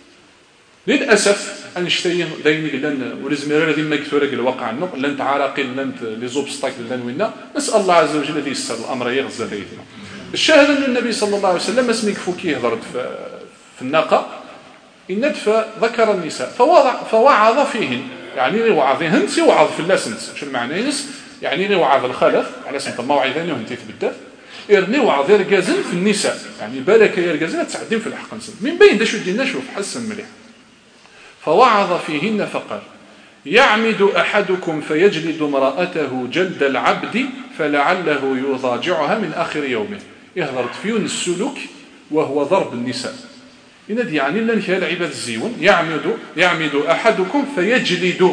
للاسف انشتي دايني لان ولزمير الذي ما كثر الواقع النق لن تعارقين لن لي زوبستاك لن وينا نسال الله عز وجل الذي يسر الامر يغزى ذيتنا الشاهد ان النبي صلى الله عليه وسلم اسمك فوكيه هضرت في الناقه إن ذكر النساء فوعظ فيهن يعني وعظهن سي وعظ في اللسنس شو المعنى يعني وعظ الخلف على سنت موعظين وهنتي تبدل إرني وعظ يرجازن في النساء يعني بالك يرجازن تعدين في الحق نسن من بين ده شو دينا شوف حسن مليح فوعظ فيهن فقال يعمد أحدكم فيجلد امرأته جلد العبد فلعله يضاجعها من آخر يومه يهضرت فيون السلوك وهو ضرب النساء إن يعني لن كان عباد الزيون يعمد أحدكم فيجلد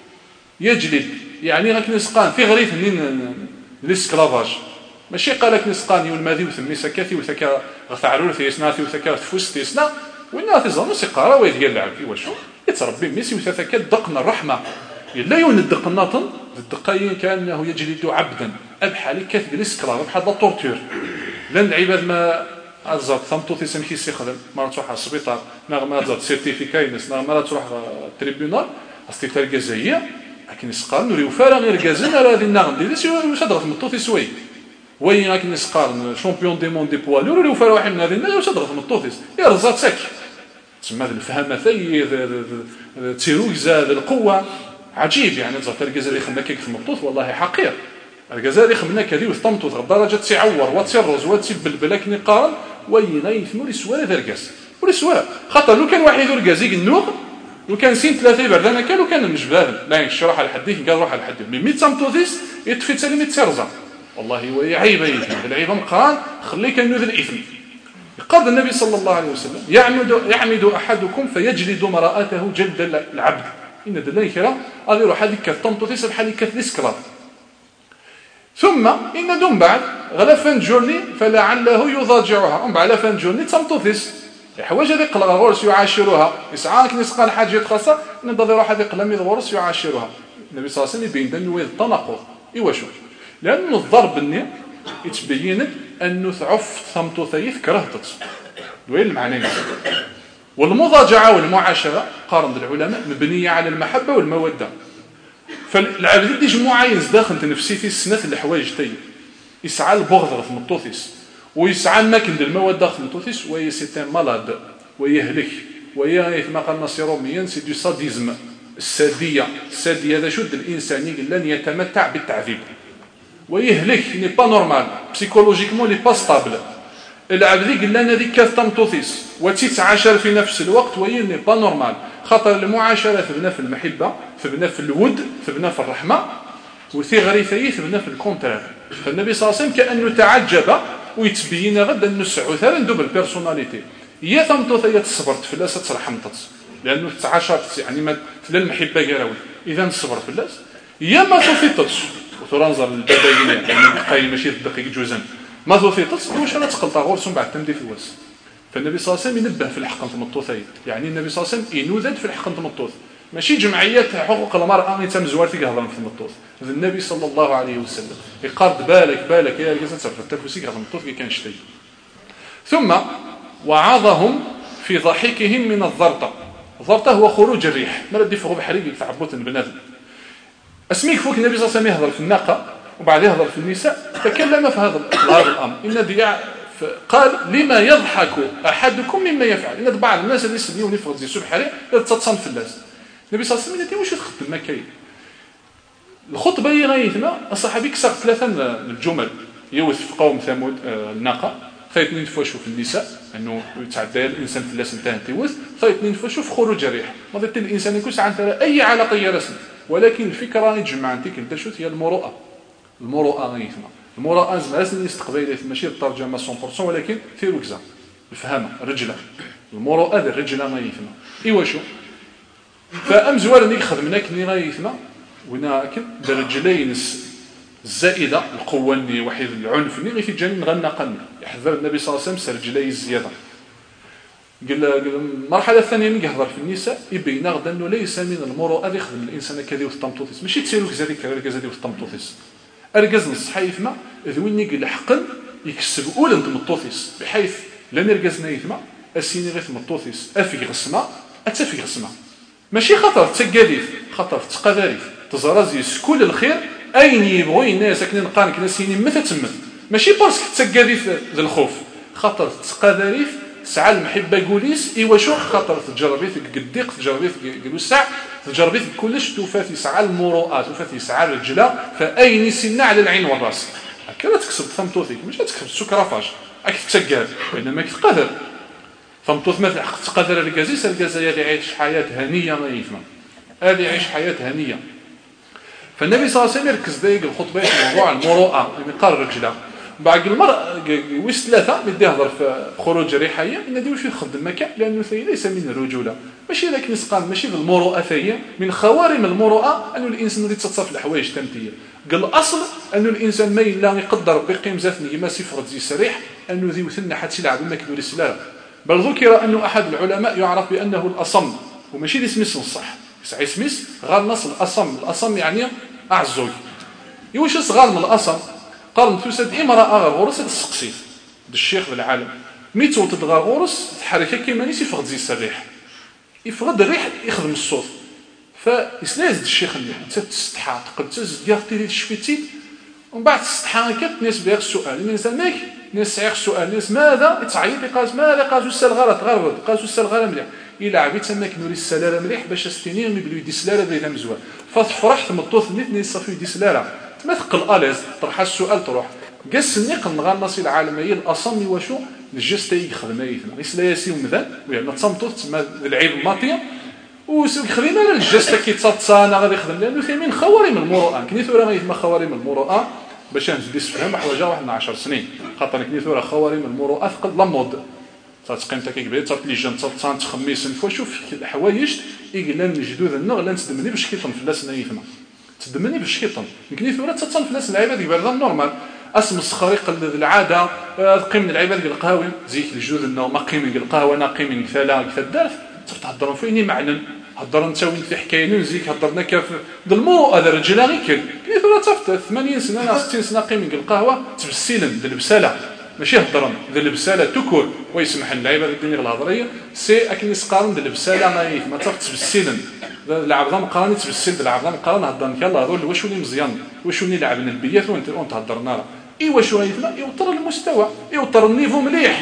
يعني غاك نسقان في غريف الاسكلافاج ماشي قال لك نسقان يون ماذي وثمي سكاتي وثكا غثعرور ثيسنا وثكا تفوس ثيسنا وإنها تزال سقارة ويدي اللعب واش يتربي ميسي وثكا دقنا الرحمة لا يون الدقناطن الدقاين كأنه يجلد عبدا أبحالي كثب الاسكلاف بحال لا طورتور لن العباد ما أزاد ثمتو تسمى كيس يخدم مرة تروح على السبيطار نغم أزاد سيرتيفيكاينس نغم تروح التريبيونال أستيتار جزائية لكن يسقال نوري وفارا غير جازنا هذه النغم دي وصدرت مطو تسوي وين لكن يسقال شامبيون دي موند دي بوالور نوري وفارا واحد من هذه الناس وصدرت مطو تس يا رزات سك تسمى الفهمة ثي تيرويزا القوة عجيب يعني زعما الجزائري خمنا كيخدم الطوط والله حقير الجزائري خمنا كذي وثمطوط غدارجه تيعور وتيرز وتيبلبل لكن يقارن وين غيثمو لي سواره دركاس ولا سواره خاطر لو كان واحد دركازي النوغ لو كان سين ثلاثه بردانه كانوا كان المجبال لا يشرح على حديث قال روح على حديث مي 100 سامطوثيس يطفي تسالي 100 ترزا والله هو عيبه يثم العيبه مقران خليه كان ذو الاثم قال النبي صلى الله عليه وسلم يعمد احدكم فيجلد مرأته جلد العبد ان دلاي كرا غادي يروح هذيك الطمطوثيس بحال كثلسكرات ثم ان دون بعد غلا فان جورني فلعله يضاجعها ام على فان جورني طمطوثيس الحوايج هذه قلا غورس يعاشرها يسعى كني سقال حاجه خاصه نضل يروح هذه قلم غورس يعاشرها النبي صلى الله عليه وسلم يبين انه التناقض ايوا شوف لان الضرب الني يتبين انه تعف ثمطوثيث كرهتت وين المعنى والمضاجعه والمعاشره قارن العلماء مبنيه على المحبه والموده فالعبد دي جمعه يزداخل نفسيتي السنه الحوايج تاي يسعى البغض في مطوثيس ويسعى المكن الموده في مطوثيس وهي سيتان مالاد ويهلك وهي كما قال ناصيروميان سي دو ساديزم الساديه هذا شد الانساني لن يتمتع بالتعذيب ويهلك ني با نورمال بسيكولوجيكمون لي با ستابل العبد قال لنا ذيك كالطمطوثيس وتتعاشر في نفس الوقت وهي ني با نورمال خاطر المعاشره تبنى في المحبه تبنى في الود تبنى في الرحمه وثغريثي تبنى في الكونترير فالنبي صلى الله عليه وسلم كانه تعجب ويتبين غدا انه السعوثه ندوب البيرسوناليتي هي ثمطوثيه صبرت فلاس ترحمت لانه تعاشرت يعني ما تلا المحبه قراوي اذا صبر فلاس هي ما توفيتش وترانزر البدايين يعني بقاي ماشي الدقيق جوزا ما توفيتش واش راه تقلط غورس بعد تمدي في الواس فالنبي صلى الله عليه وسلم ينبه في الحق نتمطوثيه يعني النبي صلى الله عليه وسلم ينوذد في الحق نتمطوث ماشي جمعيات حقوق المراه اللي تم زوار تيهضر في المطوث النبي صلى الله عليه وسلم يقاد بالك يا رجال تصرف التفوسي كيهضر المطوث كي كان شتي ثم وعظهم في ضحكهم من الضرطه الضرطه هو خروج الريح ما ردي فوق بحريق تعبط البنات اسميك فوق النبي صلى الله عليه وسلم يهضر في الناقه وبعد يهضر في النساء تكلم في هذا الامر ان قال لما يضحك احدكم مما يفعل ان بعض الناس اللي يسميون يفرض زي سبحانه تتصن في الناس النبي صلى الله عليه وسلم واش تخدم ما كاين الخطبه هي غايتنا الصحابي كسر ثلاثه الجمل يوث في قوم ثمود الناقه خايت نتفوشوا في النساء انه يتعدى الانسان في الناس انتهى تيوث خايت نتفوشوا في خروج الريح ما ضد الانسان يكون عن اي علاقه رسمي ولكن الفكره يتجمع انت كنت شوت هي المروءه غايتنا المروءه زعما استقباليه ماشي الترجمه 100% ولكن في ركزه الفهمه الرجله المروءه الرجله غايتنا ايوا شو فامزوار ني خدمنا كني غايتنا ولكن الرجلين الزائده القوه ني واحد العنف ني غير في جانب غنقل يحذر النبي صلى الله عليه وسلم رجلي الزياده قال المرحله الثانيه اللي يهضر في النساء يبين غدا انه ليس من المروءه اللي يخدم الانسان كذا والطمطوطيس ماشي تسيرو كذلك والطمطوطيس ارجز الصحيف ما ذويني قال حقا يكسب اولى الطمطوطيس بحيث لا نرجزنا يثما السيني غير الطمطوطيس افي غسما اتفي غسما ماشي خطر تقاديف خطر تقذاريف تزرازيس كل الخير اين يبغوا الناس ساكنين نقانك ناسيني متى تمت ماشي باسكو تقاديف ذا الخوف خطر تقذاريف سعى المحبه قوليس ايوا شو خطر تجربي في قديق تجربي في قلوسع تجربي في كلش توفات يسعى المروءات توفات يسعى الرجله فاين سنه على العين والراس هكا تكسب ثمطوثيك ماشي تكسب السكرافاج راك تتقاد وانما كتقدر ثمطوث مثل حق تقدر الكازيس الجزائري يعيش حياه هنيه ما يفهم هذه يعيش حياه هنيه فالنبي صلى الله عليه وسلم يركز دايق الخطبه في موضوع المروءه اللي قال الرجله بعد المرء ويس ثلاثه بدي يهضر في خروج الريحيه ان دي واش يخدم مكان لانه ليس من الرجوله ماشي ذاك نسقان ماشي المروءه ثانيه من خوارم المروءه انه الانسان اللي تتصرف الحوايج تمثيل قال الاصل انه الانسان ما الا يقدر بقيم ذاتني ما صفر زي سريح انه ذي وثنا حتى يلعب ما كدور السلام بل ذكر انه احد العلماء يعرف بانه الاصم وماشي دي سميس الصح سميس غير نص الاصم يعني اعزوج يواش صغار من الاصم قال توسد امراه غير غورس السقسي الشيخ بالعالم ميتو تدغى غورس تحركها كيما نيسي يفقد زي السريح يفقد الريح يخدم الصوت فيسلاز الشيخ اللي انت تستحى تقد تزديرتي الشفيتي ومن بعد تستحى هكا الناس بغير السؤال الانسان ناس سعير السؤال الناس ماذا تعيط قاز ماذا قاز السال غلط غلط قاز السال غلط مليح الى عبيت تما كنوري السلاله مليح باش استنير يبلو يدي سلاله بلا مزوال ففرحت مطوث نيت صافي يدي سلاله ما ثقل اليز طرح السؤال تروح قسني قنغا الناس العالميه الاصمي وشو الجستي يخدم يثنا يسلاياسي ومذان ويعني تصمتو تما العيب ماطيه وخلينا على الجسد كيتصانا غادي يخدم لانه ثمين خوارم المروءه كنيثو راه يتم خوارم المروءه باش نزيد نفهم حوايجها واحد 10 سنين خاطر كنيثو راه خوارم المروءه ثقل لا مود تقيم تا كيكبر تا لي جن تا تخميس نفوا شوف الحوايج يقلان الجدود النغ لا تدمني باش كيطن فلاسنا يثما تدمني باش كيطن كنيثو راه تطن فلاس العباد يبان نورمال اسم الصخريق العاده قيم العباد القهاوي زيك الجدود النغ ما قيم القهوه نا قيم ثلاث كثدرف تهضروا فيني معلن هضر انت وين في حكايه نزيك هضرنا كيف المروءه هذا الرجل غير كيف راه صافت 80 سنه 60 سنه قيم القهوه تبسيلن البساله ماشي هضرن البساله تكور ويسمح اللعيبه الدنيا الهضريه سي اكني سقارن البساله ما صافت تبسيلن العبد مقارن تبسيل بالعبد مقارن هضرن يلاه هذول واش ولي مزيان واش ولي لعبنا البيات وانت هضرنا ايوا شو يثما يوطر المستوى يوطر النيفو مليح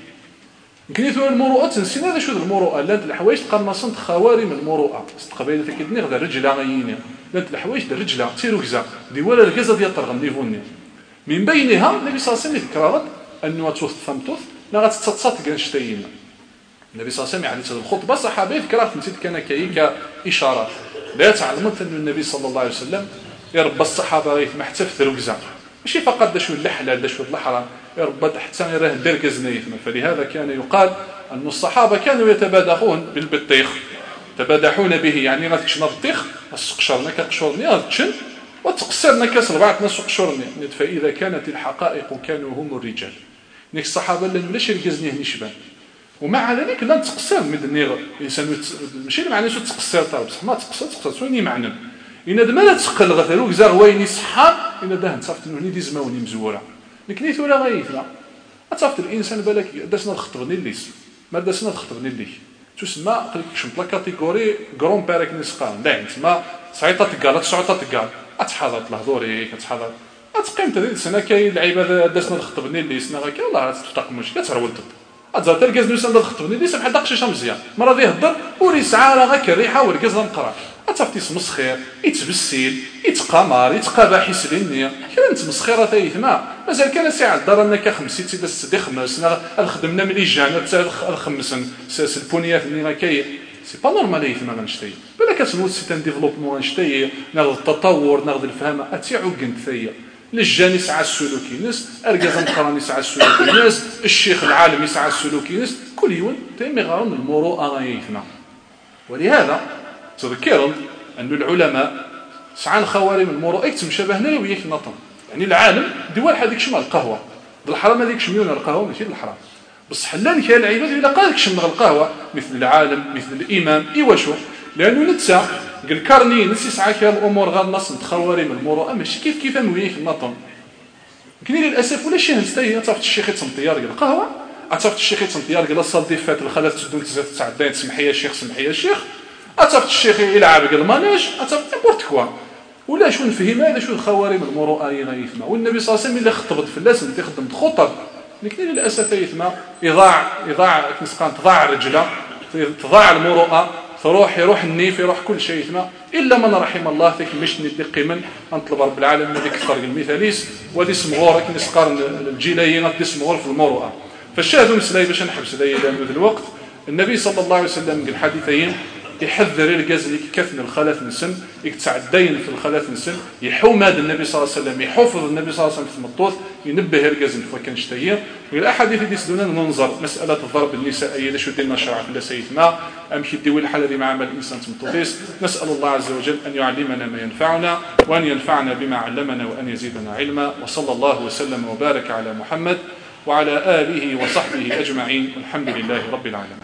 كنيثو المروءه تنسينا هذا شو المروءه لا الحوايج تقنصن خوارم المروءه استقبيله كيدني غدا رجله غيني لا الحوايج الرجله تيروكزا دي ولا الكازا ديال طرغ نيفوني من بينها النبي صلى الله عليه وسلم ذكرت انه توث ثمتوث لا غتتصات كنشتينا النبي صلى الله عليه وسلم يعني الخطبه صحابيه ذكرت نسيت كان كاشارات لا تعلمت ان النبي صلى الله عليه وسلم يربى الصحابه غير حتى في الركزه ماشي فقط شو الحلال شو الحرام يربى حتى يراه الدركز نيثما فلهذا كان يقال أن الصحابة كانوا يتبادحون بالبطيخ تبادحون به يعني غتكشنا بطيخ قشرنا كقشرني غتكشن وتقصرنا كاس ربعة ناس قشرني فإذا كانت الحقائق كانوا هم الرجال نيك الصحابة لن ولاش يركزني هني شبان ومع ذلك لا تقصر من النير الانسان ماشي معناه شو تقصر بصح ما تقصر شنو معنى إن هذا ما تقل غثروك زغويني صحاب إن ده نصافت إنه ني ديزماوني مزورة لكن ولا غايثنا أتصافت الإنسان بالك داسنا تخطبني الليس ما داسنا تخطبني اللي تسمى قلت شمطلا كاتيجوري غرون بارك نسقان لا تسمى صعيطه تقال صعيطه تقال اتحاضر لهضوري كتحاضر اتقيم تدير سنه كاين لعيبه داسنا تخطبني الليس نا غاك يلاه تفتق مش كترولد اتزا تلقاز نوسان تخطبني الليس بحال داقشي مزيان مرة ذي يهضر وريسعى راه غاك الريحه وركز نقرا اتفتي مسخير يتبسيل يتقمر يتقابح يسليني كان تمسخيره تايثما مازال كان ساعه الدار انك 50 سيده سدي خمسنا خدمنا ملي جانا حتى الخمسن البونيات اللي ما كاين سي با نورمال يثما غنشتي بلا كتنوض سي ان ديفلوبمون غنشتي ناخذ التطور ناخذ الفهم اتي عقنت ثيا للجان يسعى السلوكي ناس ارجاز نقران يسعى السلوكي ناس الشيخ العالم يسعى السلوكي ناس كل يوم تيمي غارون المروءه غايثما ولهذا تذكرون أن العلماء سعان خوارم المروءه يتمشابهنا وياك نطن يعني العالم دول هذيك شمال القهوه بالحرام هذيك شميون القهوه ماشي الحرام بصح حلان كاين العباد الا قالك شمل القهوه مثل العالم مثل الامام ايوا شو لانه نتسع قال كارني نسي ساعه كاين الامور غير الناس خوارم المروءه ماشي كيف وياك نطن كاين للاسف ولا شي هنستي تعرف الشيخ يتنطيار قال القهوه تعرف الشيخ يتنطيار قال الصال دي فات الخلات تدون تسعدين تسمح يا شيخ سمح يا شيخ اتفت الشيخ يلعب الماناج اتفت نيمبورت كوا ولا شو نفهم هذا شو الخوارم المروءه غيثما والنبي صلى الله عليه وسلم اللي خطبت في الناس اللي تخدم خطب لكن للاسف يثما يضاع كنسقان تضاع الرجله تضاع المروءه يروح النيف يروح كل شيء يثما الا من رحم الله فيك مش ندقي من نطلب رب العالمين هذيك الطريق المثاليس وهذه اسمغور كنسقان الجيليه غادي اسمغور في المروءه فالشاهد مسلاي باش نحبس هذا الوقت النبي صلى الله عليه وسلم قال حديثين يحذر الجزل كثن الخلاف نسن يتعدين في الخلاف نسن يحوم هذا النبي صلى الله عليه وسلم يحفظ النبي صلى الله عليه وسلم في المطوث ينبه الجزل فكان شتيه والاحاديث اللي يسدونا ننظر مساله الضرب النسائيه ليش دينا شرع في سيدنا امشي ديوي الحاله اللي مع الانسان تمطوثيس نسال الله عز وجل ان يعلمنا ما ينفعنا وان ينفعنا بما علمنا وان يزيدنا علما وصلى الله وسلم وبارك على محمد وعلى اله وصحبه اجمعين والحمد لله رب العالمين.